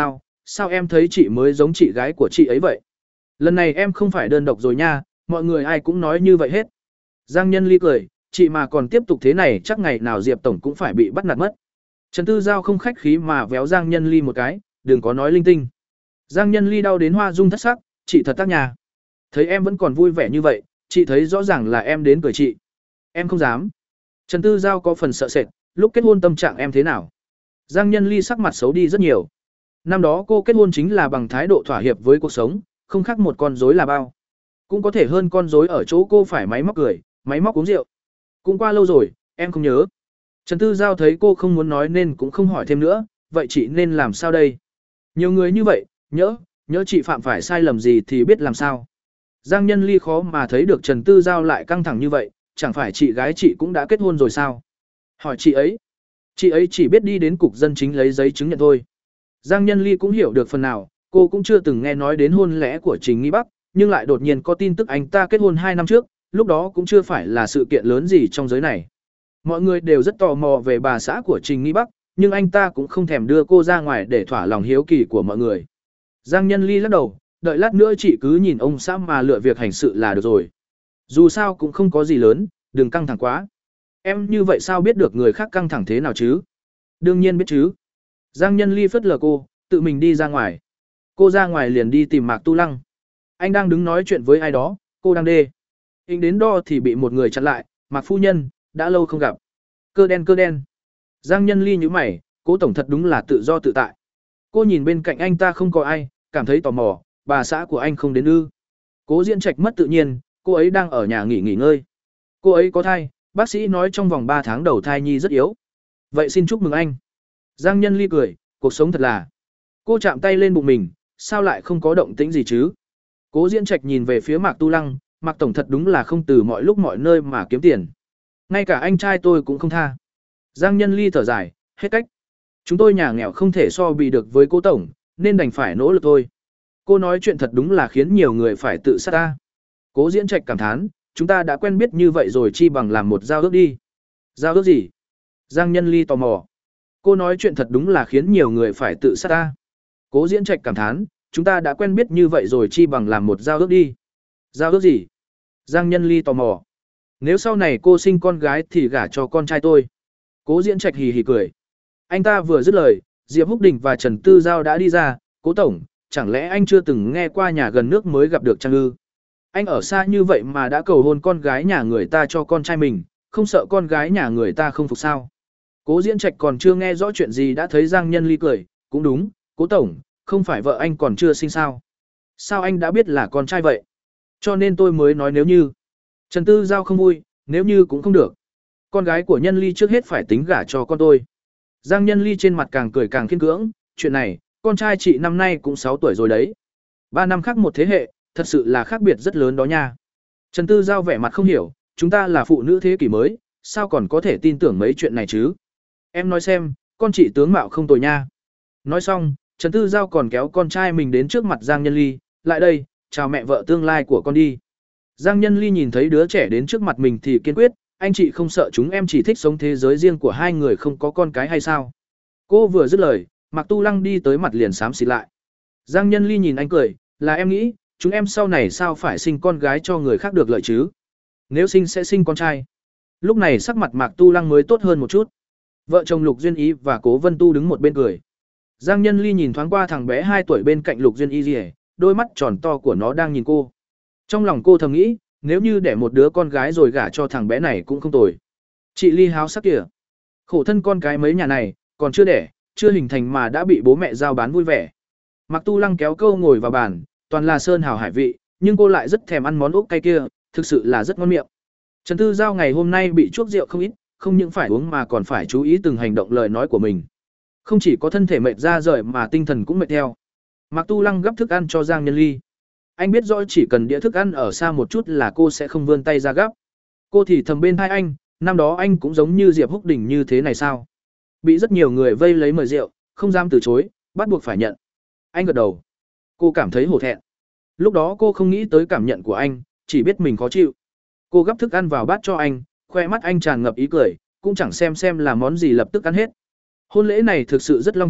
sao em thấy chị mới giống chị gái của chị ấy vậy? Lần này em không phải đơn độc rồi nha, mọi người ai cũng nói như vậy hết. Giang Nhân Ly cười, chị mà còn tiếp tục thế này chắc ngày nào Diệp Tổng cũng phải bị bắt nạt mất. Trần Tư Giao không khách khí mà véo Giang Nhân Ly một cái, đừng có nói linh tinh. Giang Nhân Ly đau đến hoa rung thất sắc, chị thật tác nhà. Thấy em vẫn còn vui vẻ như vậy, chị thấy rõ ràng là em đến cười chị. Em không dám. Trần Tư Giao có phần sợ sệt, lúc kết hôn tâm trạng em thế nào? Giang Nhân Ly sắc mặt xấu đi rất nhiều. Năm đó cô kết hôn chính là bằng thái độ thỏa hiệp với cuộc sống, không khác một con rối là bao. Cũng có thể hơn con rối ở chỗ cô phải máy móc cười, máy móc uống rượu. Cũng qua lâu rồi, em không nhớ. Trần Tư Giao thấy cô không muốn nói nên cũng không hỏi thêm nữa, vậy chị nên làm sao đây? Nhiều người như vậy, nhớ, nhớ chị phạm phải sai lầm gì thì biết làm sao. Giang Nhân Ly khó mà thấy được Trần Tư Giao lại căng thẳng như vậy, chẳng phải chị gái chị cũng đã kết hôn rồi sao? Hỏi chị ấy. Chị ấy chỉ biết đi đến cục dân chính lấy giấy chứng nhận thôi. Giang Nhân Ly cũng hiểu được phần nào, cô cũng chưa từng nghe nói đến hôn lễ của Trình Nghi Bắc, nhưng lại đột nhiên có tin tức anh ta kết hôn hai năm trước, lúc đó cũng chưa phải là sự kiện lớn gì trong giới này. Mọi người đều rất tò mò về bà xã của Trình Nghi Bắc, nhưng anh ta cũng không thèm đưa cô ra ngoài để thỏa lòng hiếu kỳ của mọi người. Giang Nhân Ly lắc đầu, đợi lát nữa chị cứ nhìn ông xã mà lựa việc hành sự là được rồi. Dù sao cũng không có gì lớn, đừng căng thẳng quá. Em như vậy sao biết được người khác căng thẳng thế nào chứ? Đương nhiên biết chứ. Giang Nhân Ly phớt lờ cô, tự mình đi ra ngoài. Cô ra ngoài liền đi tìm Mạc Tu Lăng. Anh đang đứng nói chuyện với ai đó, cô đang đê. Anh đến đo thì bị một người chặn lại, Mạc phu nhân, đã lâu không gặp. Cơ đen cơ đen. Giang Nhân Ly nhíu mày, Cố tổng thật đúng là tự do tự tại. Cô nhìn bên cạnh anh ta không có ai, cảm thấy tò mò, bà xã của anh không đến ư? Cố Diễn Trạch mất tự nhiên, cô ấy đang ở nhà nghỉ nghỉ ngơi. Cô ấy có thai, bác sĩ nói trong vòng ba tháng đầu thai nhi rất yếu. Vậy xin chúc mừng anh. Giang Nhân Ly cười, cuộc sống thật là. Cô chạm tay lên bụng mình, sao lại không có động tĩnh gì chứ? Cố Diễn Trạch nhìn về phía Mạc Tu Lăng, Mạc tổng thật đúng là không từ mọi lúc mọi nơi mà kiếm tiền. Ngay cả anh trai tôi cũng không tha. Giang Nhân Ly thở dài, hết cách. Chúng tôi nhà nghèo không thể so bì được với cô tổng, nên đành phải nỗ lực thôi. Cô nói chuyện thật đúng là khiến nhiều người phải tự sát ta. Cố Diễn Trạch cảm thán, chúng ta đã quen biết như vậy rồi chi bằng làm một giao ước đi. Giao ước gì? Giang Nhân Ly tò mò. Cô nói chuyện thật đúng là khiến nhiều người phải tự sát ta. Cố Diễn Trạch cảm thán, chúng ta đã quen biết như vậy rồi chi bằng làm một giao ước đi. Giao ước gì? Giang Nhân Ly tò mò. Nếu sau này cô sinh con gái thì gả cho con trai tôi. Cố Diễn Trạch hì hì cười. Anh ta vừa dứt lời, Diệp Húc Đình và Trần Tư Giao đã đi ra. Cố tổng, chẳng lẽ anh chưa từng nghe qua nhà gần nước mới gặp được Trang ư? Anh ở xa như vậy mà đã cầu hôn con gái nhà người ta cho con trai mình, không sợ con gái nhà người ta không phục sao? Cố Diễn Trạch còn chưa nghe rõ chuyện gì đã thấy Giang Nhân Ly cười, cũng đúng, Cố tổng, không phải vợ anh còn chưa sinh sao? Sao anh đã biết là con trai vậy? Cho nên tôi mới nói nếu như. Trần Tư Giao không vui, nếu như cũng không được. Con gái của Nhân Ly trước hết phải tính gả cho con tôi. Giang Nhân Ly trên mặt càng cười càng khiên cưỡng, chuyện này, con trai chị năm nay cũng sáu tuổi rồi đấy. Ba năm khác một thế hệ, thật sự là khác biệt rất lớn đó nha. Trần Tư Giao vẻ mặt không hiểu, chúng ta là phụ nữ thế kỷ mới, sao còn có thể tin tưởng mấy chuyện này chứ? Em nói xem, con chị tướng mạo không tồi nha. Nói xong, Trần Tư Giao còn kéo con trai mình đến trước mặt Giang Nhân Ly, lại đây, chào mẹ vợ tương lai của con đi. Giang Nhân Ly nhìn thấy đứa trẻ đến trước mặt mình thì kiên quyết, anh chị không sợ chúng em chỉ thích sống thế giới riêng của hai người không có con cái hay sao? Cô vừa dứt lời, Mạc Tu Lăng đi tới mặt liền xám xịt lại. Giang Nhân Ly nhìn anh cười, là em nghĩ, chúng em sau này sao phải sinh con gái cho người khác được lợi chứ? Nếu sinh sẽ sinh con trai. Lúc này sắc mặt Mạc Tu Lăng mới tốt hơn một chút. Vợ chồng Lục Duyên Ý và Cố Vân Tu đứng một bên cười. Giang Nhân Ly nhìn thoáng qua thằng bé hai tuổi bên cạnh Lục Duyên Y rìa, đôi mắt tròn to của nó đang nhìn cô. Trong lòng cô thầm nghĩ, nếu như đẻ một đứa con gái rồi gả cho thằng bé này cũng không tồi. Chị Ly háo sắc kìa. Khổ thân con cái mấy nhà này, còn chưa đẻ, chưa hình thành mà đã bị bố mẹ giao bán vui vẻ. Mạc Tu Lăng kéo câu ngồi vào bàn, toàn là sơn hào hải vị, nhưng cô lại rất thèm ăn món ốc cay kia, thực sự là rất ngon miệng. Trần Tư Giao ngày hôm nay bị chuốc rượu không ít, không những phải uống mà còn phải chú ý từng hành động lời nói của mình. Không chỉ có thân thể mệt ra rời mà tinh thần cũng mệt theo. Mạc Tu Lăng gấp thức ăn cho Giang Nhân Ly. Anh biết rõ chỉ cần đĩa thức ăn ở xa một chút là cô sẽ không vươn tay ra gấp. Cô thì thầm bên tai anh, năm đó anh cũng giống như Diệp Húc Đình như thế này sao? Bị rất nhiều người vây lấy mời rượu, không dám từ chối, bắt buộc phải nhận. Anh gật đầu. Cô cảm thấy hổ thẹn. Lúc đó cô không nghĩ tới cảm nhận của anh, chỉ biết mình khó chịu. Cô gấp thức ăn vào bát cho anh, khoe mắt anh tràn ngập ý cười, cũng chẳng xem xem là món gì lập tức ăn hết. Hôn lễ này thực sự rất long trọng,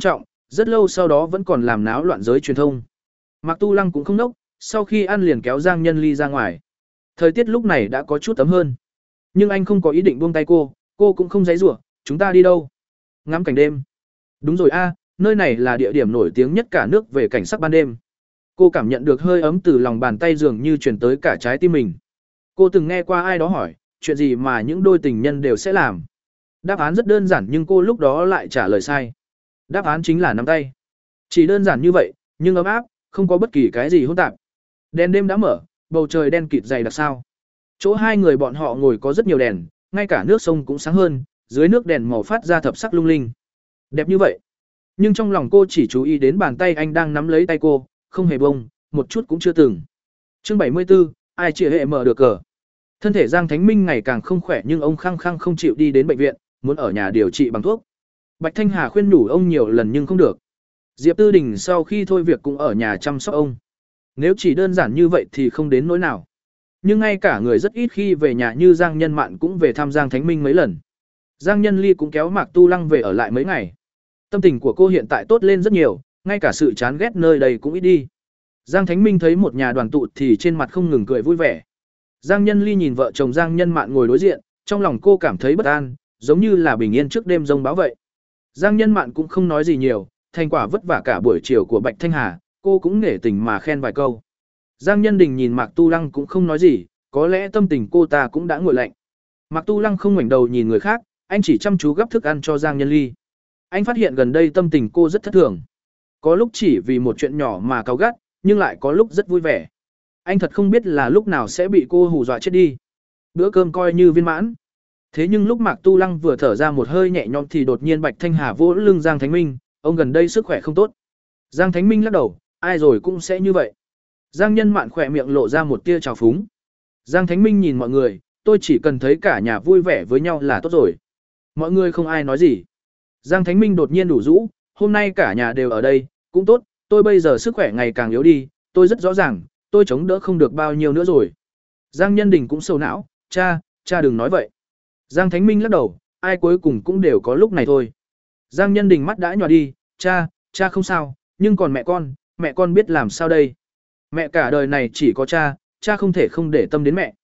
Rất lâu sau đó vẫn còn làm náo loạn giới truyền thông. Mạc Tu Lăng cũng không nốc, sau khi ăn liền kéo Giang Nhân Ly ra ngoài. Thời tiết lúc này đã có chút ấm hơn. Nhưng anh không có ý định buông tay cô, cô cũng không giãy giụa, chúng ta đi đâu? Ngắm cảnh đêm. Đúng rồi a, nơi này là địa điểm nổi tiếng nhất cả nước về cảnh sắc ban đêm. Cô cảm nhận được hơi ấm từ lòng bàn tay dường như truyền tới cả trái tim mình. Cô từng nghe qua ai đó hỏi, chuyện gì mà những đôi tình nhân đều sẽ làm? Đáp án rất đơn giản nhưng cô lúc đó lại trả lời sai. Đáp án chính là nắm tay. Chỉ đơn giản như vậy, nhưng ấm áp, không có bất kỳ cái gì hỗn tạp. Đèn đêm đã mở, bầu trời đen kịt dày đặc sao. Chỗ hai người bọn họ ngồi có rất nhiều đèn, ngay cả nước sông cũng sáng hơn, dưới nước đèn màu phát ra thập sắc lung linh. Đẹp như vậy. Nhưng trong lòng cô chỉ chú ý đến bàn tay anh đang nắm lấy tay cô, không hề bông, một chút cũng chưa từng. Chương bảy mươi tư, ai chia hệ mở được cờ. Thân thể Giang Thánh Minh ngày càng không khỏe nhưng ông khăng khăng không chịu đi đến bệnh viện, muốn ở nhà điều trị bằng thuốc. Bạch Thanh Hà khuyên nhủ ông nhiều lần nhưng không được. Diệp Tư Đình sau khi thôi việc cũng ở nhà chăm sóc ông. Nếu chỉ đơn giản như vậy thì không đến nỗi nào. Nhưng ngay cả người rất ít khi về nhà như Giang Nhân Mạn cũng về thăm Giang Thánh Minh mấy lần. Giang Nhân Ly cũng kéo Mạc Tu Lăng về ở lại mấy ngày. Tâm tình của cô hiện tại tốt lên rất nhiều, ngay cả sự chán ghét nơi đây cũng ít đi. Giang Thánh Minh thấy một nhà đoàn tụ thì trên mặt không ngừng cười vui vẻ. Giang Nhân Ly nhìn vợ chồng Giang Nhân Mạn ngồi đối diện, trong lòng cô cảm thấy bất an, giống như là bình yên trước đêm rông bão vậy. Giang Nhân Mạn cũng không nói gì nhiều, thành quả vất vả cả buổi chiều của Bạch Thanh Hà, cô cũng nể tình mà khen vài câu. Giang Nhân Đình nhìn Mạc Tu Lăng cũng không nói gì, có lẽ tâm tình cô ta cũng đã nguội lạnh. Mạc Tu Lăng không ngoảnh đầu nhìn người khác, anh chỉ chăm chú gắp thức ăn cho Giang Nhân Ly. Anh phát hiện gần đây tâm tình cô rất thất thường. Có lúc chỉ vì một chuyện nhỏ mà cáu gắt, nhưng lại có lúc rất vui vẻ. Anh thật không biết là lúc nào sẽ bị cô hù dọa chết đi. Bữa cơm coi như viên mãn. Thế nhưng lúc Mạc Tu Lăng vừa thở ra một hơi nhẹ nhõm thì đột nhiên Bạch Thanh Hà vỗ lưng Giang Thánh Minh, ông gần đây sức khỏe không tốt. Giang Thánh Minh lắc đầu, ai rồi cũng sẽ như vậy. Giang Nhân Mạn khỏe miệng lộ ra một tia trào phúng. Giang Thánh Minh nhìn mọi người, tôi chỉ cần thấy cả nhà vui vẻ với nhau là tốt rồi. Mọi người không ai nói gì. Giang Thánh Minh đột nhiên đủ rũ, hôm nay cả nhà đều ở đây, cũng tốt, tôi bây giờ sức khỏe ngày càng yếu đi, tôi rất rõ ràng, tôi chống đỡ không được bao nhiêu nữa rồi. Giang Nhân Đình cũng sầu não, cha, cha đừng nói vậy. Giang Thánh Minh lắc đầu, ai cuối cùng cũng đều có lúc này thôi. Giang Nhân Đình mắt đã nhòa đi, cha, cha không sao, nhưng còn mẹ con, mẹ con biết làm sao đây. Mẹ cả đời này chỉ có cha, cha không thể không để tâm đến mẹ.